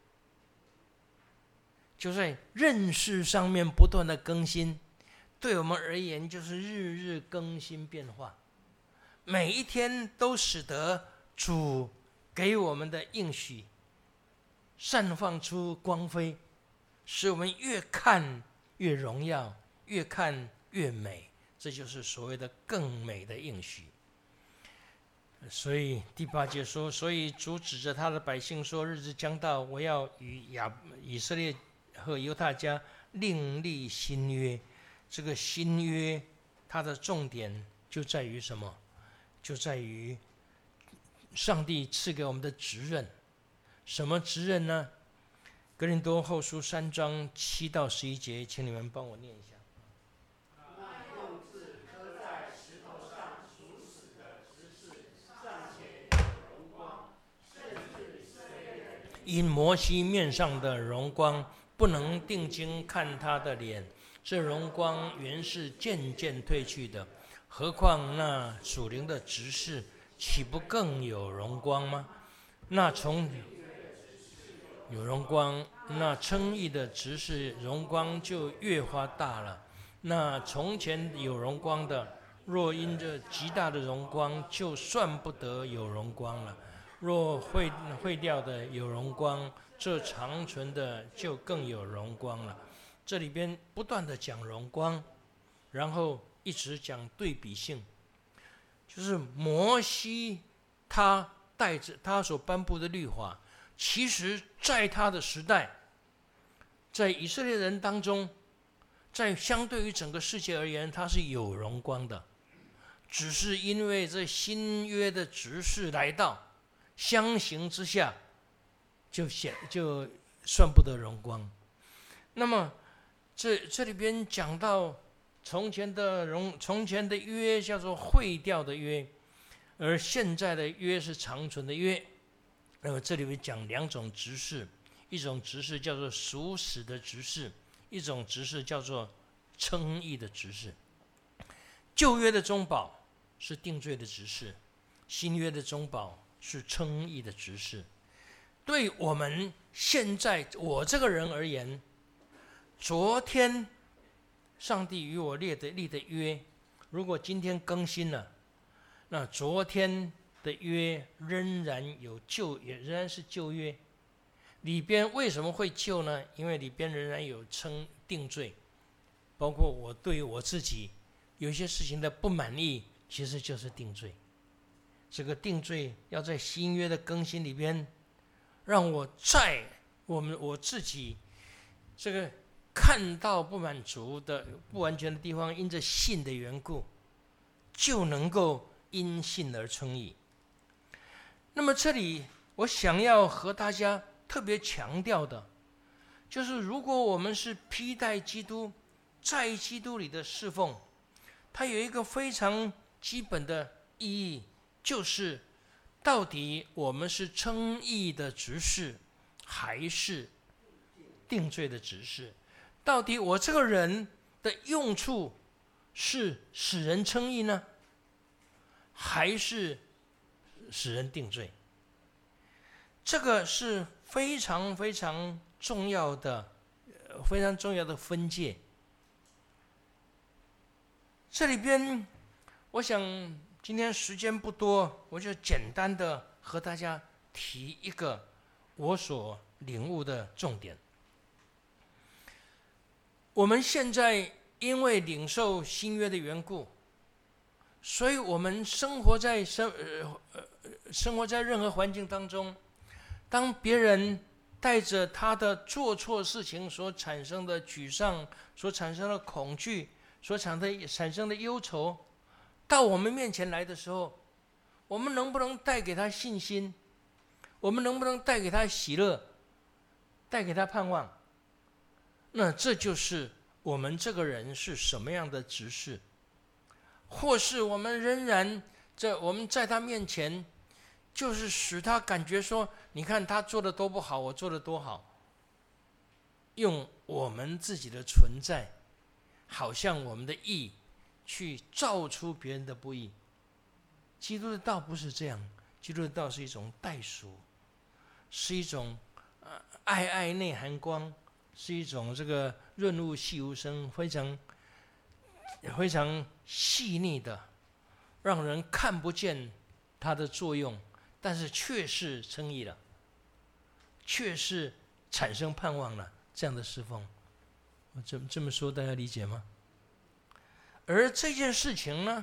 就在认识上面不断的更新，对我们而言就是日日更新变化，每一天都使得主给我们的应许散放出光辉，使我们越看越荣耀，越看越美，这就是所谓的更美的应许。所以第8节说，所以主指着他的百姓说，日子将到，我要与以色列和犹大家另立新约。这个新约它的重点就在于什么？就在于上帝赐给我们的职任。什么职任呢？哥林多后书3章7到11节，请你们帮我念一下。 那用字刻在石头上属死的执事，尚且有荣光，甚至以色列人因摩西面上的荣光，不能定睛看他的脸，这荣光原是渐渐褪去的。何况那属灵的执事，岂不更有荣光吗？那从有荣光，那称义的执事荣光就越发大了。那从前有荣光的，若因这极大的荣光，就算不得有荣光了。若废掉的有荣光，这长存的就更有荣光了。这里边不断的讲荣光，然后一直讲对比性，就是摩西他带着他所颁布的律法，其实在他的时代，在以色列人当中，在相对于整个世界而言，他是有荣光的，只是因为这新约的执事来到，相形之下就算不得荣光。那么这里边讲到从前的约叫做废掉的约，而现在的约是长存的约。那么这里面讲两种执事，一种执事叫做属死的执事，一种执事叫做称义的执事。旧约的中保是定罪的执事，新约的中保是称义的执事。 对我们现在我这个人而言，昨天上帝与我立的约，如果今天更新了，那昨天的约仍然也仍然是旧约。里边为什么会旧呢？因为里边仍然有定罪，包括我对于我自己有一些事情的不满意，其实就是定罪。这个定罪要在新约的更新里边，让我在我自己这个看到不满足的不完全的地方，因着信的缘故，就能够因信而称义。那么这里我想要和大家特别强调的，就是如果我们是披戴基督，在基督里的侍奉，它有一个非常基本的意义，就是到底我们是称义的执事，还是定罪的执事？到底我这个人的用处是使人称义呢，还是使人定罪？这个是非常非常重要的分界。这里边我想今天时间不多，我就简单的和大家提一个我所领悟的重点。我们现在因为领受新约的缘故，所以我们生活在任何环境当中，当别人带着他的做错事情所产生的沮丧，所产生的恐惧，所产生的忧愁，到我们面前来的时候，我们能不能带给他信心？我们能不能带给他喜乐？带给他盼望？那这就是我们这个人是什么样的执事，或是我们仍然我们在他面前，就是使他感觉说，你看他做的多不好，我做的多好，用我们自己的存在，好像我们的义去造出别人的不义。基督的道不是这样，基督的道是一种代赎，是一种爱内含光，是一种这个润物细无声，非常非常细腻的，让人看不见它的作用，但是却是称义了，却是产生盼望了，这样的侍奉。我这么说大家理解吗？而这件事情呢，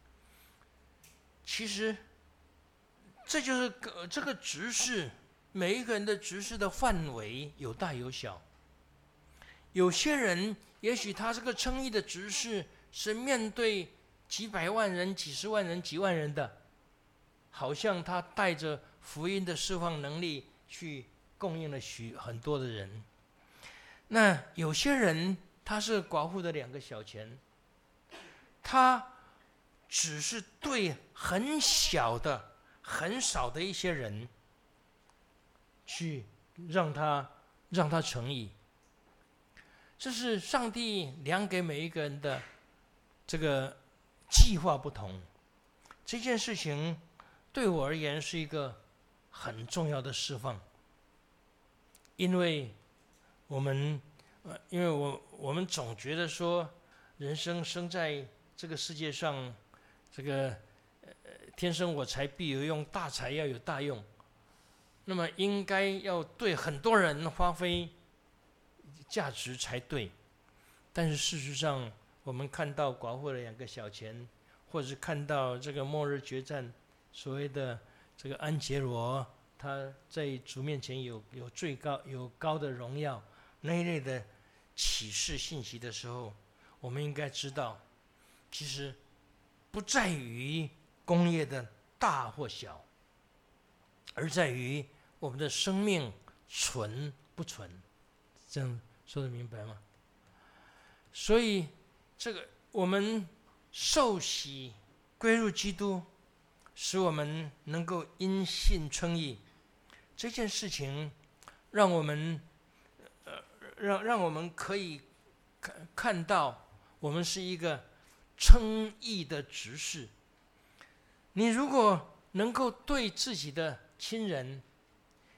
其实这就是这个执事，每一个人的执事的范围有大有小。有些人也许他这个称义的执事是面对几百万人、几十万人、几万人的，好像他带着福音的释放能力去供应了很多的人。那有些人他是寡妇的2个小钱，他只是对很小的、很少的一些人去让他诚意。这是上帝量给每一个人的这个计划不同。这件事情对我而言是一个很重要的释放，因为我们总觉得说，人生在这个世界上，这个天生我材必有用，大材要有大用，那么应该要对很多人发挥价值才对。但是事实上，我们看到寡妇的2个小钱，或者是看到这个末日决战所谓的这个安杰罗，他在主面前有高的荣耀，那一类的启示信息的时候，我们应该知道，其实不在于功业的大或小，而在于我们的生命纯不纯。这样说得明白吗？所以这个我们受洗归入基督，使我们能够因信称义，这件事情让我们让我们可以看到我们是一个称义的执事。你如果能够对自己的亲人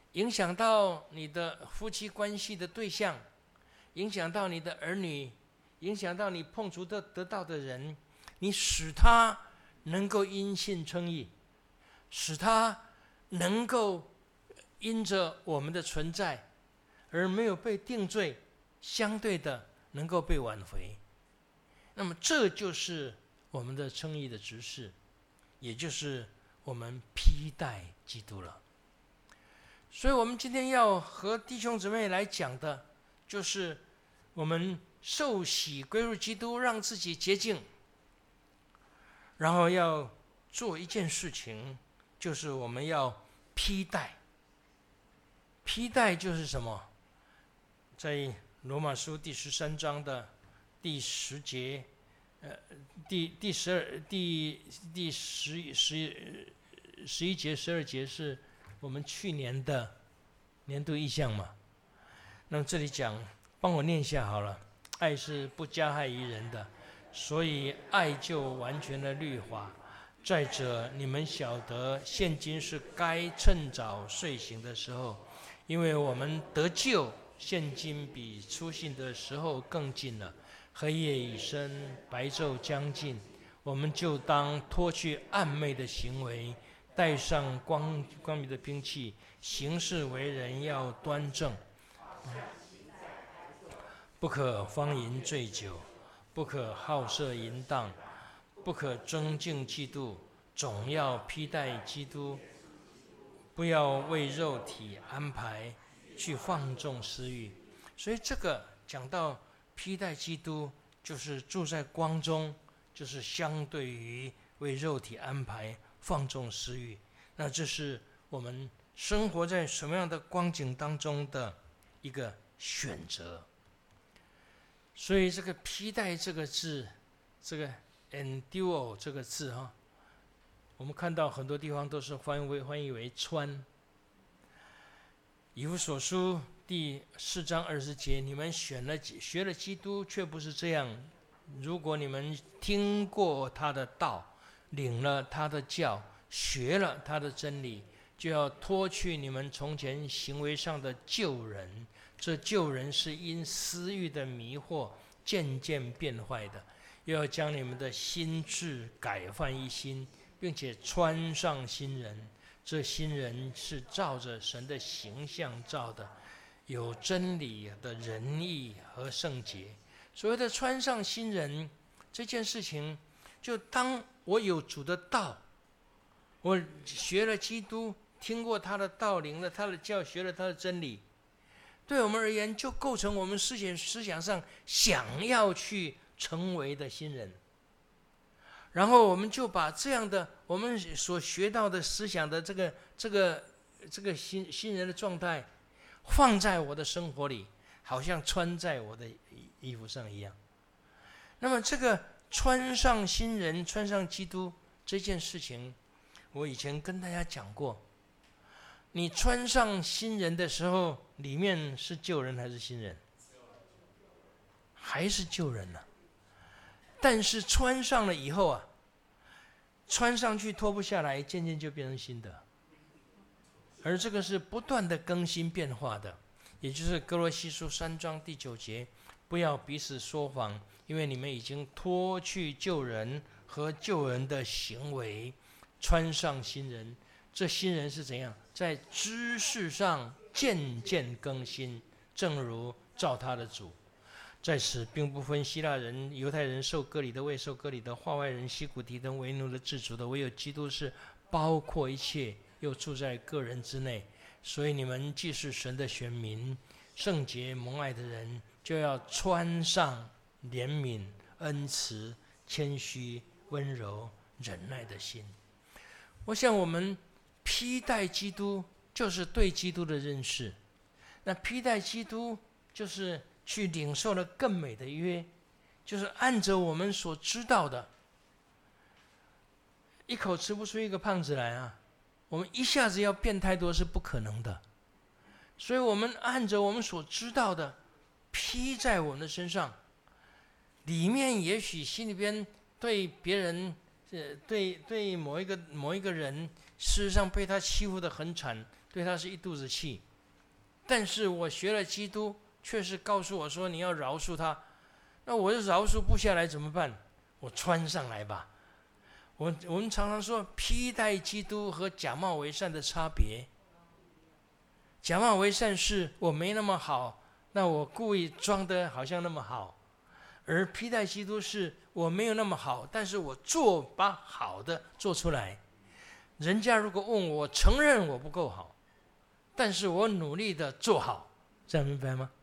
影响到你的夫妻关系的对象，影响到你的儿女，影响到你碰触得到的人，你使他能够因信称义，使他能够因着我们的存在而没有被定罪，相对的能够被挽回。那么这就是我们的称义的执事，也就是我们披戴基督了。所以我们今天要和弟兄姊妹来讲的，就是我们受洗归入基督，让自己洁净，然后要做一件事情，就是我们要披戴。披戴就是什么？在罗马书第13章的第10节，第11节、12节是我们去年的年度意象嘛。那么这里讲，帮我念一下好了。爱是不加害于人的，所以爱就完全的律法。再者，你们晓得，现今是该趁早睡醒的时候，因为我们得救，现今比初信的时候更近了。黑夜已深，白昼将近，我们就当脱去暗昧的行为，带上光明的兵器，行事为人要端正，不可荒淫醉酒，不可好色淫荡，不可争竞嫉妒，总要披戴基督，不要为肉体安排去放纵私欲。所以这个讲到披戴基督，就是住在光中，就是相对于为肉体安排放纵私欲。那这是我们生活在什么样的光景当中的一个选择。所以这个披戴这个字，这个 enduo 这个字哈，我们看到很多地方都是翻译为穿。以弗所书第4章20节，你们学了基督，却不是这样。如果你们听过他的道，领了他的教，学了他的真理，就要脱去你们从前行为上的旧人。这旧人是因私欲的迷惑渐渐变坏的，又要将你们的心志改换一新，并且穿上新人。这新人是照着神的形象造的，有真理的仁义和圣洁。所谓的穿上新人这件事情，就当我有主的道，我学了基督，听过他的道，领了他的教，学了他的真理，对我们而言就构成我们思想上想要去成为的新人。然后我们就把这样的我们所学到的思想的这个新人的状态放在我的生活里，好像穿在我的衣服上一样。那么这个穿上新人，穿上基督这件事情，我以前跟大家讲过。你穿上新人的时候，里面是旧人还是新人？还是旧人呢？但是穿上了以后啊，穿上去脱不下来，渐渐就变成新的。而这个是不断的更新变化的，也就是哥罗西书3章第9节，不要彼此说谎，因为你们已经脱去旧人和旧人的行为，穿上新人。这新人是怎样？在知识上渐渐更新，正如照他的主。在此并不分希腊人、犹太人，受割礼的、未受割礼的，化外人、西古提等，为奴的、自主的，唯有基督是包括一切，又住在个人之内。所以你们既是神的选民，圣洁蒙爱的人，就要穿上怜悯、恩慈、谦虚、温柔、忍耐的心。我想我们披戴基督，就是对基督的认识。那披戴基督，就是去领受了更美的约，就是按着我们所知道的，一口吃不出一个胖子来啊！我们一下子要变太多是不可能的，所以我们按着我们所知道的披在我们的身上，里面也许心里边对别人，对某一个人，事实上被他欺负得很惨， 对他是一肚子气。但是我学了基督，却是告诉我说你要饶恕他，那我就饶恕不下来怎么办？我穿上来吧。我们常常说披戴基督和假冒为善的差别。假冒为善是我没那么好，那我故意装得好像那么好，而披戴基督是我没有那么好，但是我把好的做出来。人家如果问我，承认我不够好，但是我努力的做好，这样明白吗？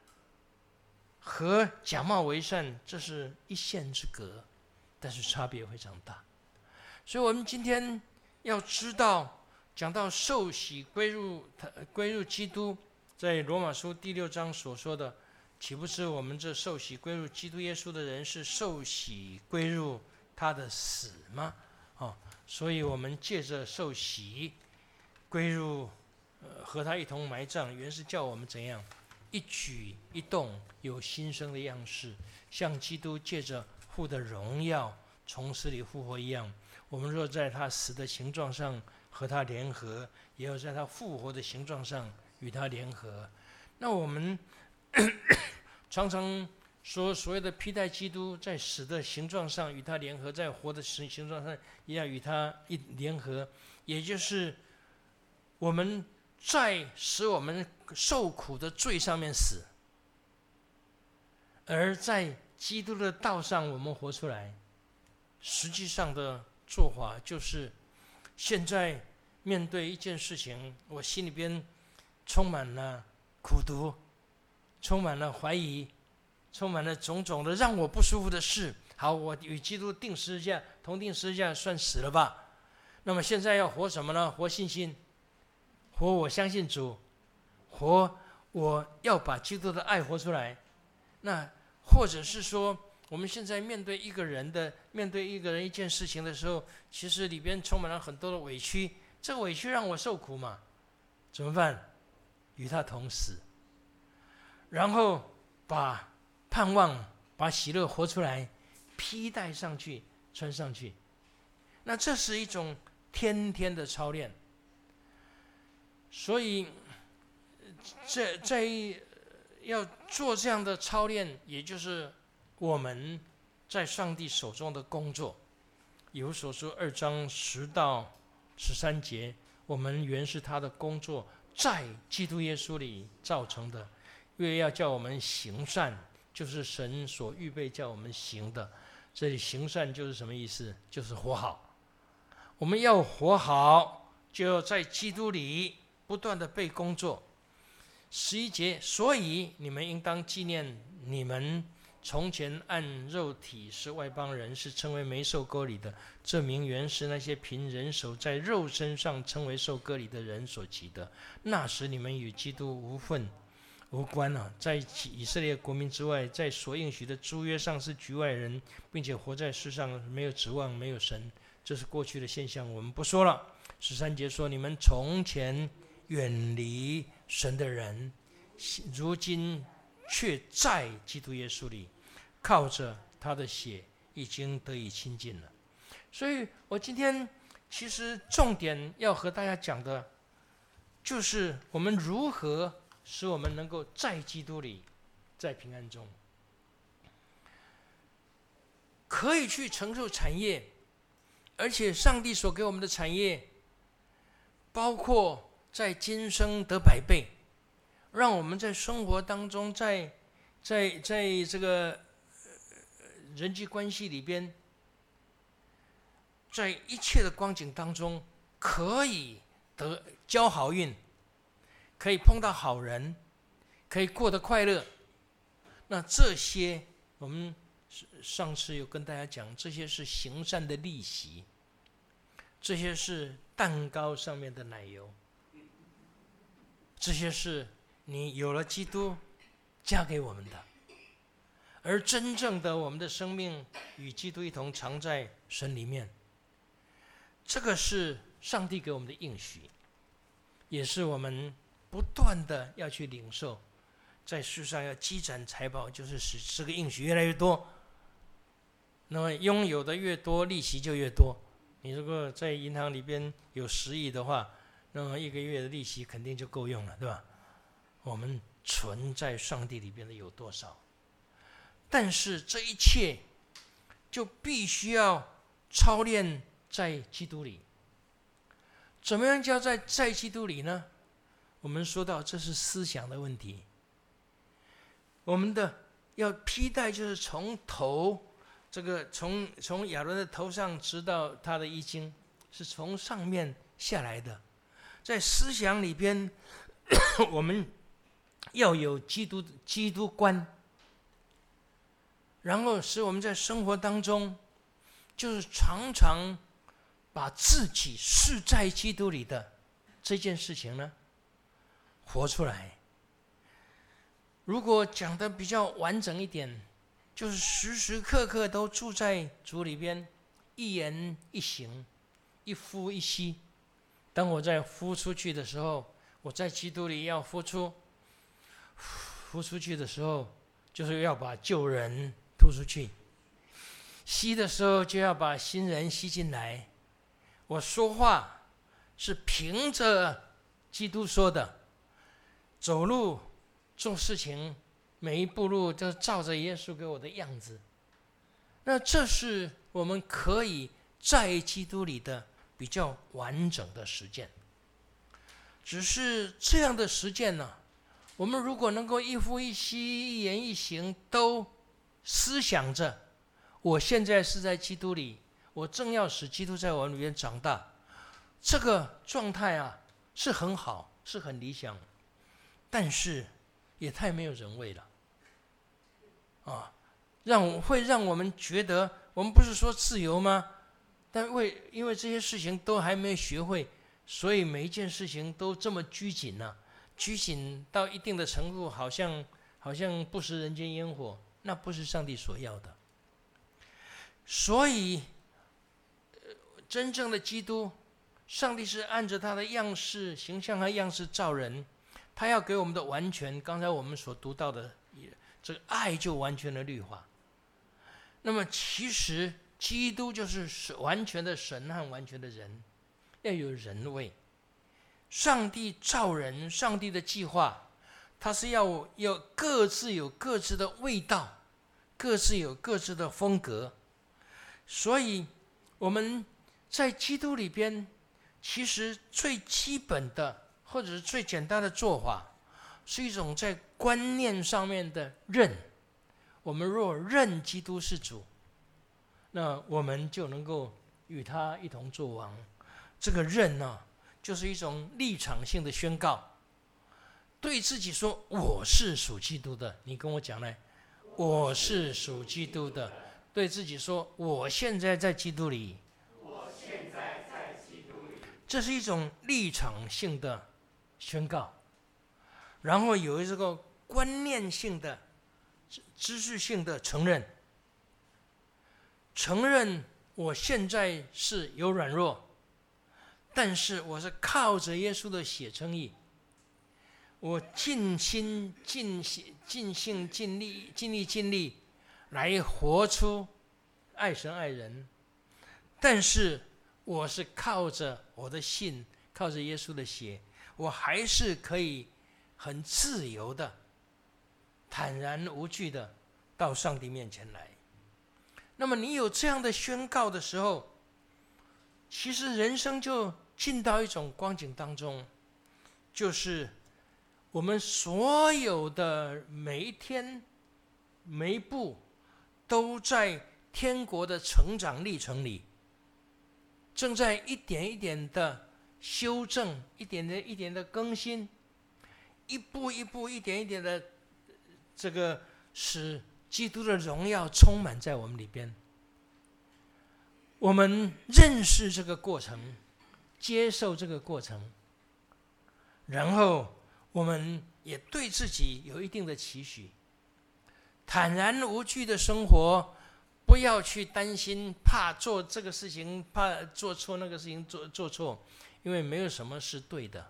和假冒为善这是一线之隔，但是差别非常大。所以我们今天要知道，讲到受洗归入基督，在罗马书第6章所说的，岂不是我们这受洗归入基督耶稣的人是受洗归入他的死吗？所以我们借着受洗归入和他一同埋葬，原是叫我们怎样一举一动有新生的样式，像基督借着父的荣耀从死里复活一样。我们若在他死的形状上和他联合，也要在他复活的形状上与他联合。那我们常常说所谓的披戴基督，在死的形状上与他联合，在活的形状上也要与他一联合，也就是我们在使我们受苦的罪上面死，而在基督的道上我们活出来。实际上的做法就是，现在面对一件事情，我心里边充满了苦毒，充满了怀疑，充满了种种的让我不舒服的事。好，我与基督定十字架，同定十字架，算死了吧。那么现在要活什么呢？活信心，活我相信主，活我要把基督的爱活出来。那或者是说，我们现在面对一个人一件事情的时候，其实里边充满了很多的委屈，这个委屈让我受苦嘛，怎么办？与他同死，然后把盼望、把喜乐活出来，披戴上去，穿上去。那这是一种天天的操练。所以在要做这样的操练，也就是我们在上帝手中的工作。以弗所书2章10到13节，我们原是他的工作，在基督耶稣里造成的，因为要叫我们行善，就是神所预备叫我们行的。这里行善就是什么意思？就是活好。我们要活好，就要在基督里不断的被工作。11节，所以你们应当纪念你们从前按肉体是外邦人，是称为没受割礼的，这名原是那些凭人手在肉身上称为受割礼的人所起的。那时你们与基督无份无关啊，在以色列国民之外，在所应许的诸约上是局外人，并且活在世上没有指望，没有神。这是过去的现象，我们不说了。13节说，你们从前远离神的人，如今却在基督耶稣里，靠着他的血已经得以亲近了。所以我今天其实重点要和大家讲的，就是我们如何使我们能够在基督里，在平安中，可以去承受产业。而且上帝所给我们的产业，包括在今生得100倍，让我们在生活当中，在这个人际关系里边，在一切的光景当中，可以交好运，可以碰到好人，可以过得快乐。那这些我们上次有跟大家讲，这些是行善的利息，这些是蛋糕上面的奶油，这些是你有了基督加给我们的。而真正的我们的生命与基督一同藏在神里面，这个是上帝给我们的应许，也是我们不断的要去领受，在世上要积攒财宝，就是使这个应许越来越多。那么拥有的越多，利息就越多。你如果在银行里边有10亿的话， 那么1个月的利息肯定就够用了，对吧？我们存在上帝里边的有多少？但是这一切就必须要操练在基督里。怎么样叫在基督里呢？我们说到这是思想的问题。我们的要披戴就是从头，这个从亚伦的头上直到他的衣襟，是从上面下来的。在思想里边，我们要有基督观，然后使我们在生活当中，就是常常把自己是在基督里的这件事情呢，活出来。如果讲的比较完整一点，就是时时刻刻都住在主里边，一言一行，一呼一吸。当我在呼出去的时候，我在基督里要呼出去的时候，就是要把旧人吐出去；吸的时候，就要把新人吸进来。我说话是凭着基督说的，走路做事情，每一步路都照着耶稣给我的样子。那这是我们可以在基督里的比较完整的实践。只是这样的实践呢，我们如果能够一呼一吸、一言一行都思想着我现在是在基督里，我正要使基督在我里面长大，这个状态啊是很好，是很理想，但是也太没有人味了啊！会让我们觉得，我们不是说自由吗？但因为这些事情都还没学会，所以每一件事情都这么拘谨啊，拘谨到一定的程度，好像不食人间烟火，那不是上帝所要的。所以，真正的基督，上帝是按着他的样式、形象和样式造人，他要给我们的完全，刚才我们所读到的这个爱就完全的律法。那么其实基督就是完全的神和完全的人，要有人味。上帝造人，上帝的计划，他是要各自有各自的味道，各自有各自的风格。所以我们在基督里边，其实最基本的或者是最简单的做法，是一种在观念上面的认。我们若认基督是主，那我们就能够与他一同作王。这个认呢，就是一种立场性的宣告，对自己说我是属基督的。你跟我讲呢，我是属基督的。对自己说我现在在基督里，这是一种立场性的宣告，然后有这个观念性的、知识性的承认我现在是有软弱，但是我是靠着耶稣的血称义，我尽心尽性尽力来活出爱神爱人，但是我是靠着我的信，靠着耶稣的血，我还是可以很自由的、坦然无惧的到上帝面前来。那么你有这样的宣告的时候，其实人生就进到一种光景当中，就是我们所有的每一天每一步都在天国的成长历程里，正在一点一点的修正，一点的更新，一步一点一点的这个使基督的荣耀充满在我们里边。我们认识这个过程，接受这个过程，然后我们也对自己有一定的期许，坦然无惧的生活，不要去担心，怕做这个事情，怕做错那个事情，做错，因为没有什么是对的，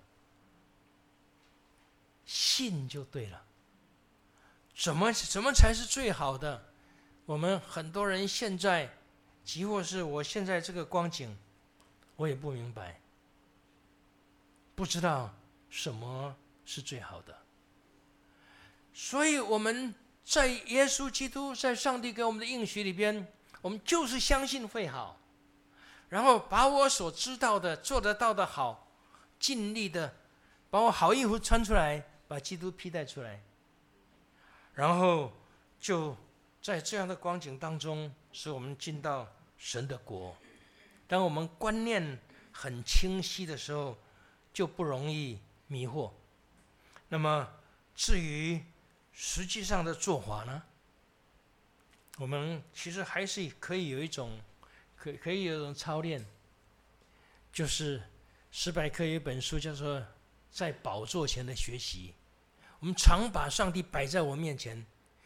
信就对了。什么才是最好的？我们很多人现在，即或是我现在这个光景，我也不明白。 不知道什么是最好的。所以我们在耶稣基督，在上帝给我们的应许里边，我们就是相信会好，然后把我所知道的、做得到的好，尽力的把我好衣服穿出来，把基督披戴出来，然后就在这样的光景当中，使我们进到神的国。当我们观念很清晰的时候，就不容易迷惑。那么至于实际上的做法呢，我们其实还是可以有一种可以有一种操练，就是史百克有一本书叫做《在宝座前的学习》。我们常把上帝摆在我面前，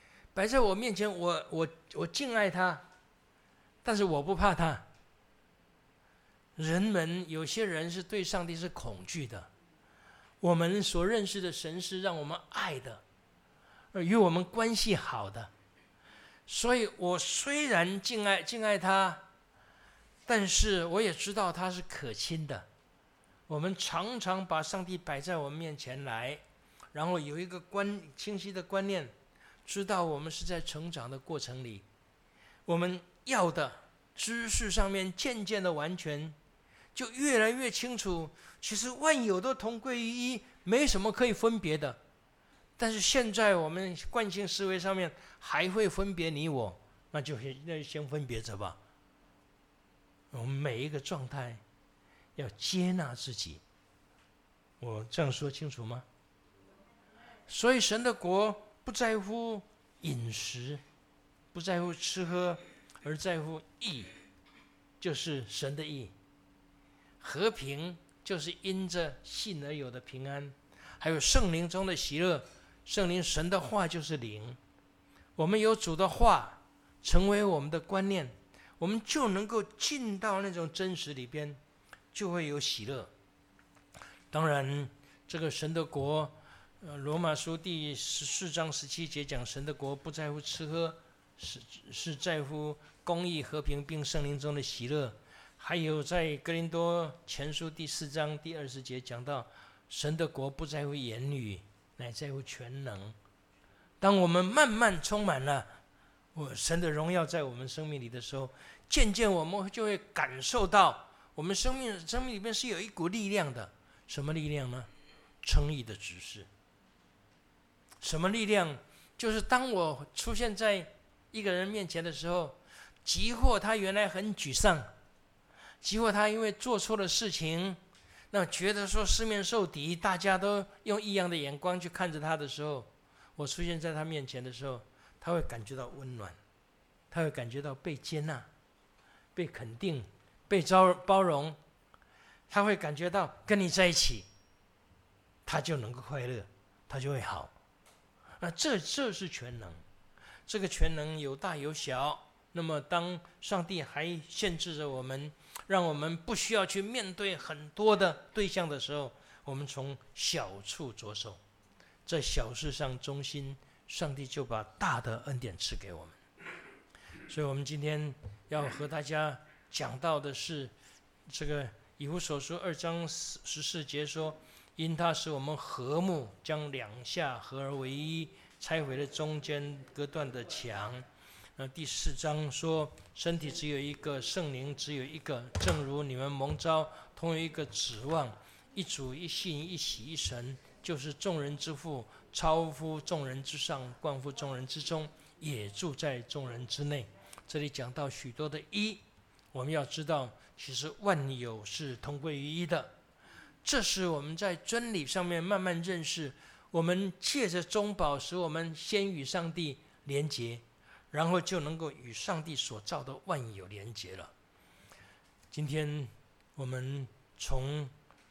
我敬爱他，但是我不怕他。人们有些人是对上帝是恐惧的，我们所认识的神是让我们爱的，与我们关系好的。所以我虽然敬爱他，但是我也知道他是可亲的。我们常常把上帝摆在我们面前来，然后有一个清晰的观念，知道我们是在成长的过程里，我们要的知识上面渐渐的完全，就越来越清楚，其实万有都同归于一，没什么可以分别的。但是现在我们惯性思维上面还会分别你我，那就先分别着吧。我们每一个状态要接纳自己，我这样说清楚吗？所以神的国不在乎饮食，不在乎吃喝，而在乎义，就是神的义。和平就是因着信而有的平安，还有圣灵中的喜乐。圣灵神的话就是灵，我们有主的话成为我们的观念，我们就能够进到那种真实里边，就会有喜乐。当然这个神的国，罗马书第14章17节讲，神的国不在乎吃喝，是在乎公义、和平并圣灵中的喜乐。还有在哥林多前书第4章第20节讲到，神的国不在乎言语，乃在乎全能。当我们慢慢充满了神的荣耀在我们生命里的时候，渐渐我们就会感受到我们生命里面是有一股力量的。什么力量呢？称义的指示。什么力量？就是当我出现在一个人面前的时候，即或他原来很沮丧，即或他因为做错了事情，那觉得说四面受敌，大家都用异样的眼光去看着他的时候，我出现在他面前的时候，他会感觉到温暖，他会感觉到被接纳、被肯定、被包容，他会感觉到跟你在一起，他就能够快乐，他就会好。那这是全能，这个全能有大有小。那么当上帝还限制着我们，让我们不需要去面对很多的对象的时候，我们从小处着手，在小事上忠心，上帝就把大的恩典赐给我们。所以我们今天要和大家讲到的是这个以弗所书2章14节说，因他使我们和睦，将两下合而为一，拆毁了中间隔断的墙。第4章说，身体只有一个，圣灵只有一个，正如你们蒙召同有一个指望，一主一信一洗一神，就是众人之父，超乎众人之上，冠乎众人之中，也住在众人之内。这里讲到许多的一，我们要知道其实万有是同归于一的。这是我们在真理上面慢慢认识，我们借着中保使我们先与上帝连结，然后就能够与上帝所造的万有连结了。今天我们从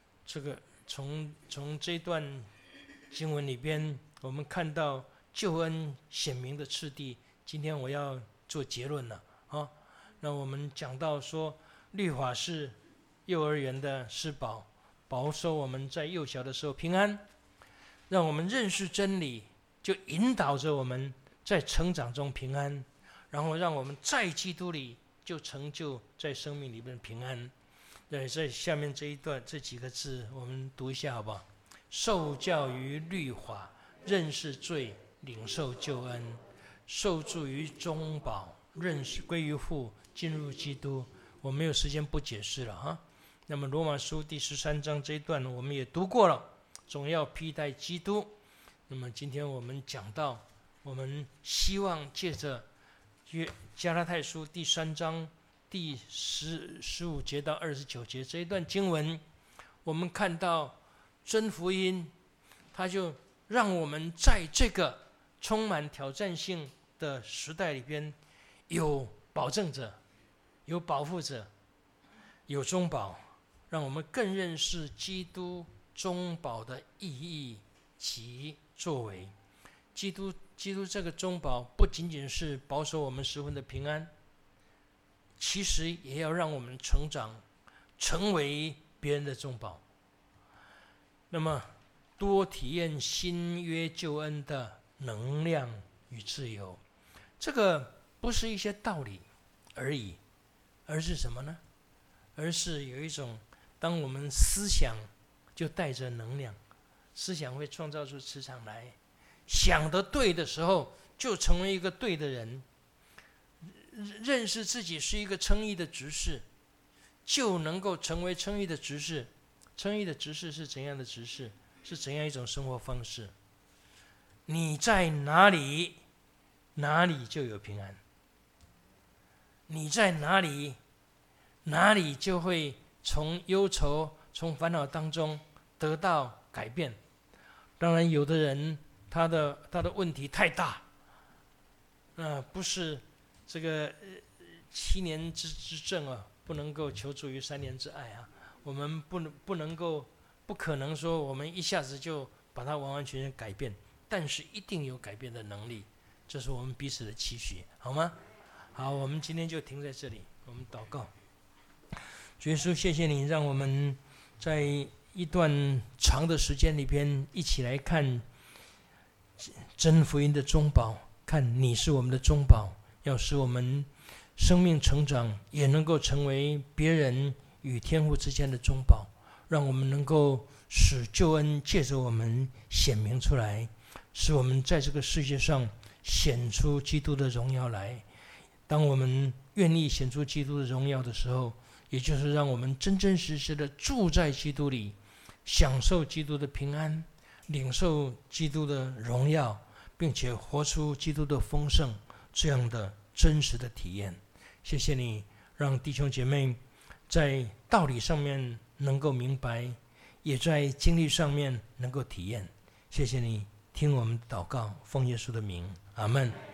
这段经文里边，我们看到救恩显明的次第。今天我要做结论了啊。那我们讲到说，律法是幼儿园的施保，保守我们在幼小的时候平安，让我们认识真理，就引导着我们在成长中平安，然后让我们在基督里就成就在生命里面平安。 对，在下面这一段这几个字，我们读一下好不好？受教于律法，认识罪，领受救恩；受助于中保，认识归于父，进入基督。我没有时间不解释了哈。那么罗马书第13章这一段我们也读过了，总要披戴基督。那么今天我们讲到，我们希望借着加拉太书第3章第15节到29节这一段经文，我们看到真福音，它就让我们在这个充满挑战性的时代里边，有保证者，有保护者，有中保，让我们更认识基督中保的意义及作为。基督这个中保不仅仅是保守我们十分的平安，其实也要让我们成长，成为别人的中保。那么多体验新约救恩的能量与自由，这个不是一些道理而已，而是什么呢？而是有一种，当我们思想就带着能量，思想会创造出磁场来，想得对的时候就成为一个对的人，认识自己是一个称义的执事，就能够成为称义的执事。称义的执事是怎样的执事？是怎样一种生活方式？你在哪里，哪里就有平安；你在哪里，哪里就会从忧愁、从烦恼当中得到改变。当然，有的人他的问题太大，不是这个7年之症啊，不能够求助于3年之爱啊。我们不可能说我们一下子就把它完完全全改变，但是一定有改变的能力，这是我们彼此的期许，好吗？好，我们今天就停在这里，我们祷告。主耶稣，谢谢你让我们在一段长的时间里边一起来看真福音的中保，看你是我们的中保，要使我们生命成长，也能够成为别人与天父之间的中保，让我们能够使救恩借着我们显明出来，使我们在这个世界上显出基督的荣耀来。当我们愿意显出基督的荣耀的时候，也就是让我们真真实实的住在基督里，享受基督的平安，领受基督的荣耀，并且活出基督的丰盛，这样的真实的体验。谢谢你让弟兄姐妹在道理上面能够明白，也在经历上面能够体验。谢谢你听我们的祷告，奉耶稣的名，阿们。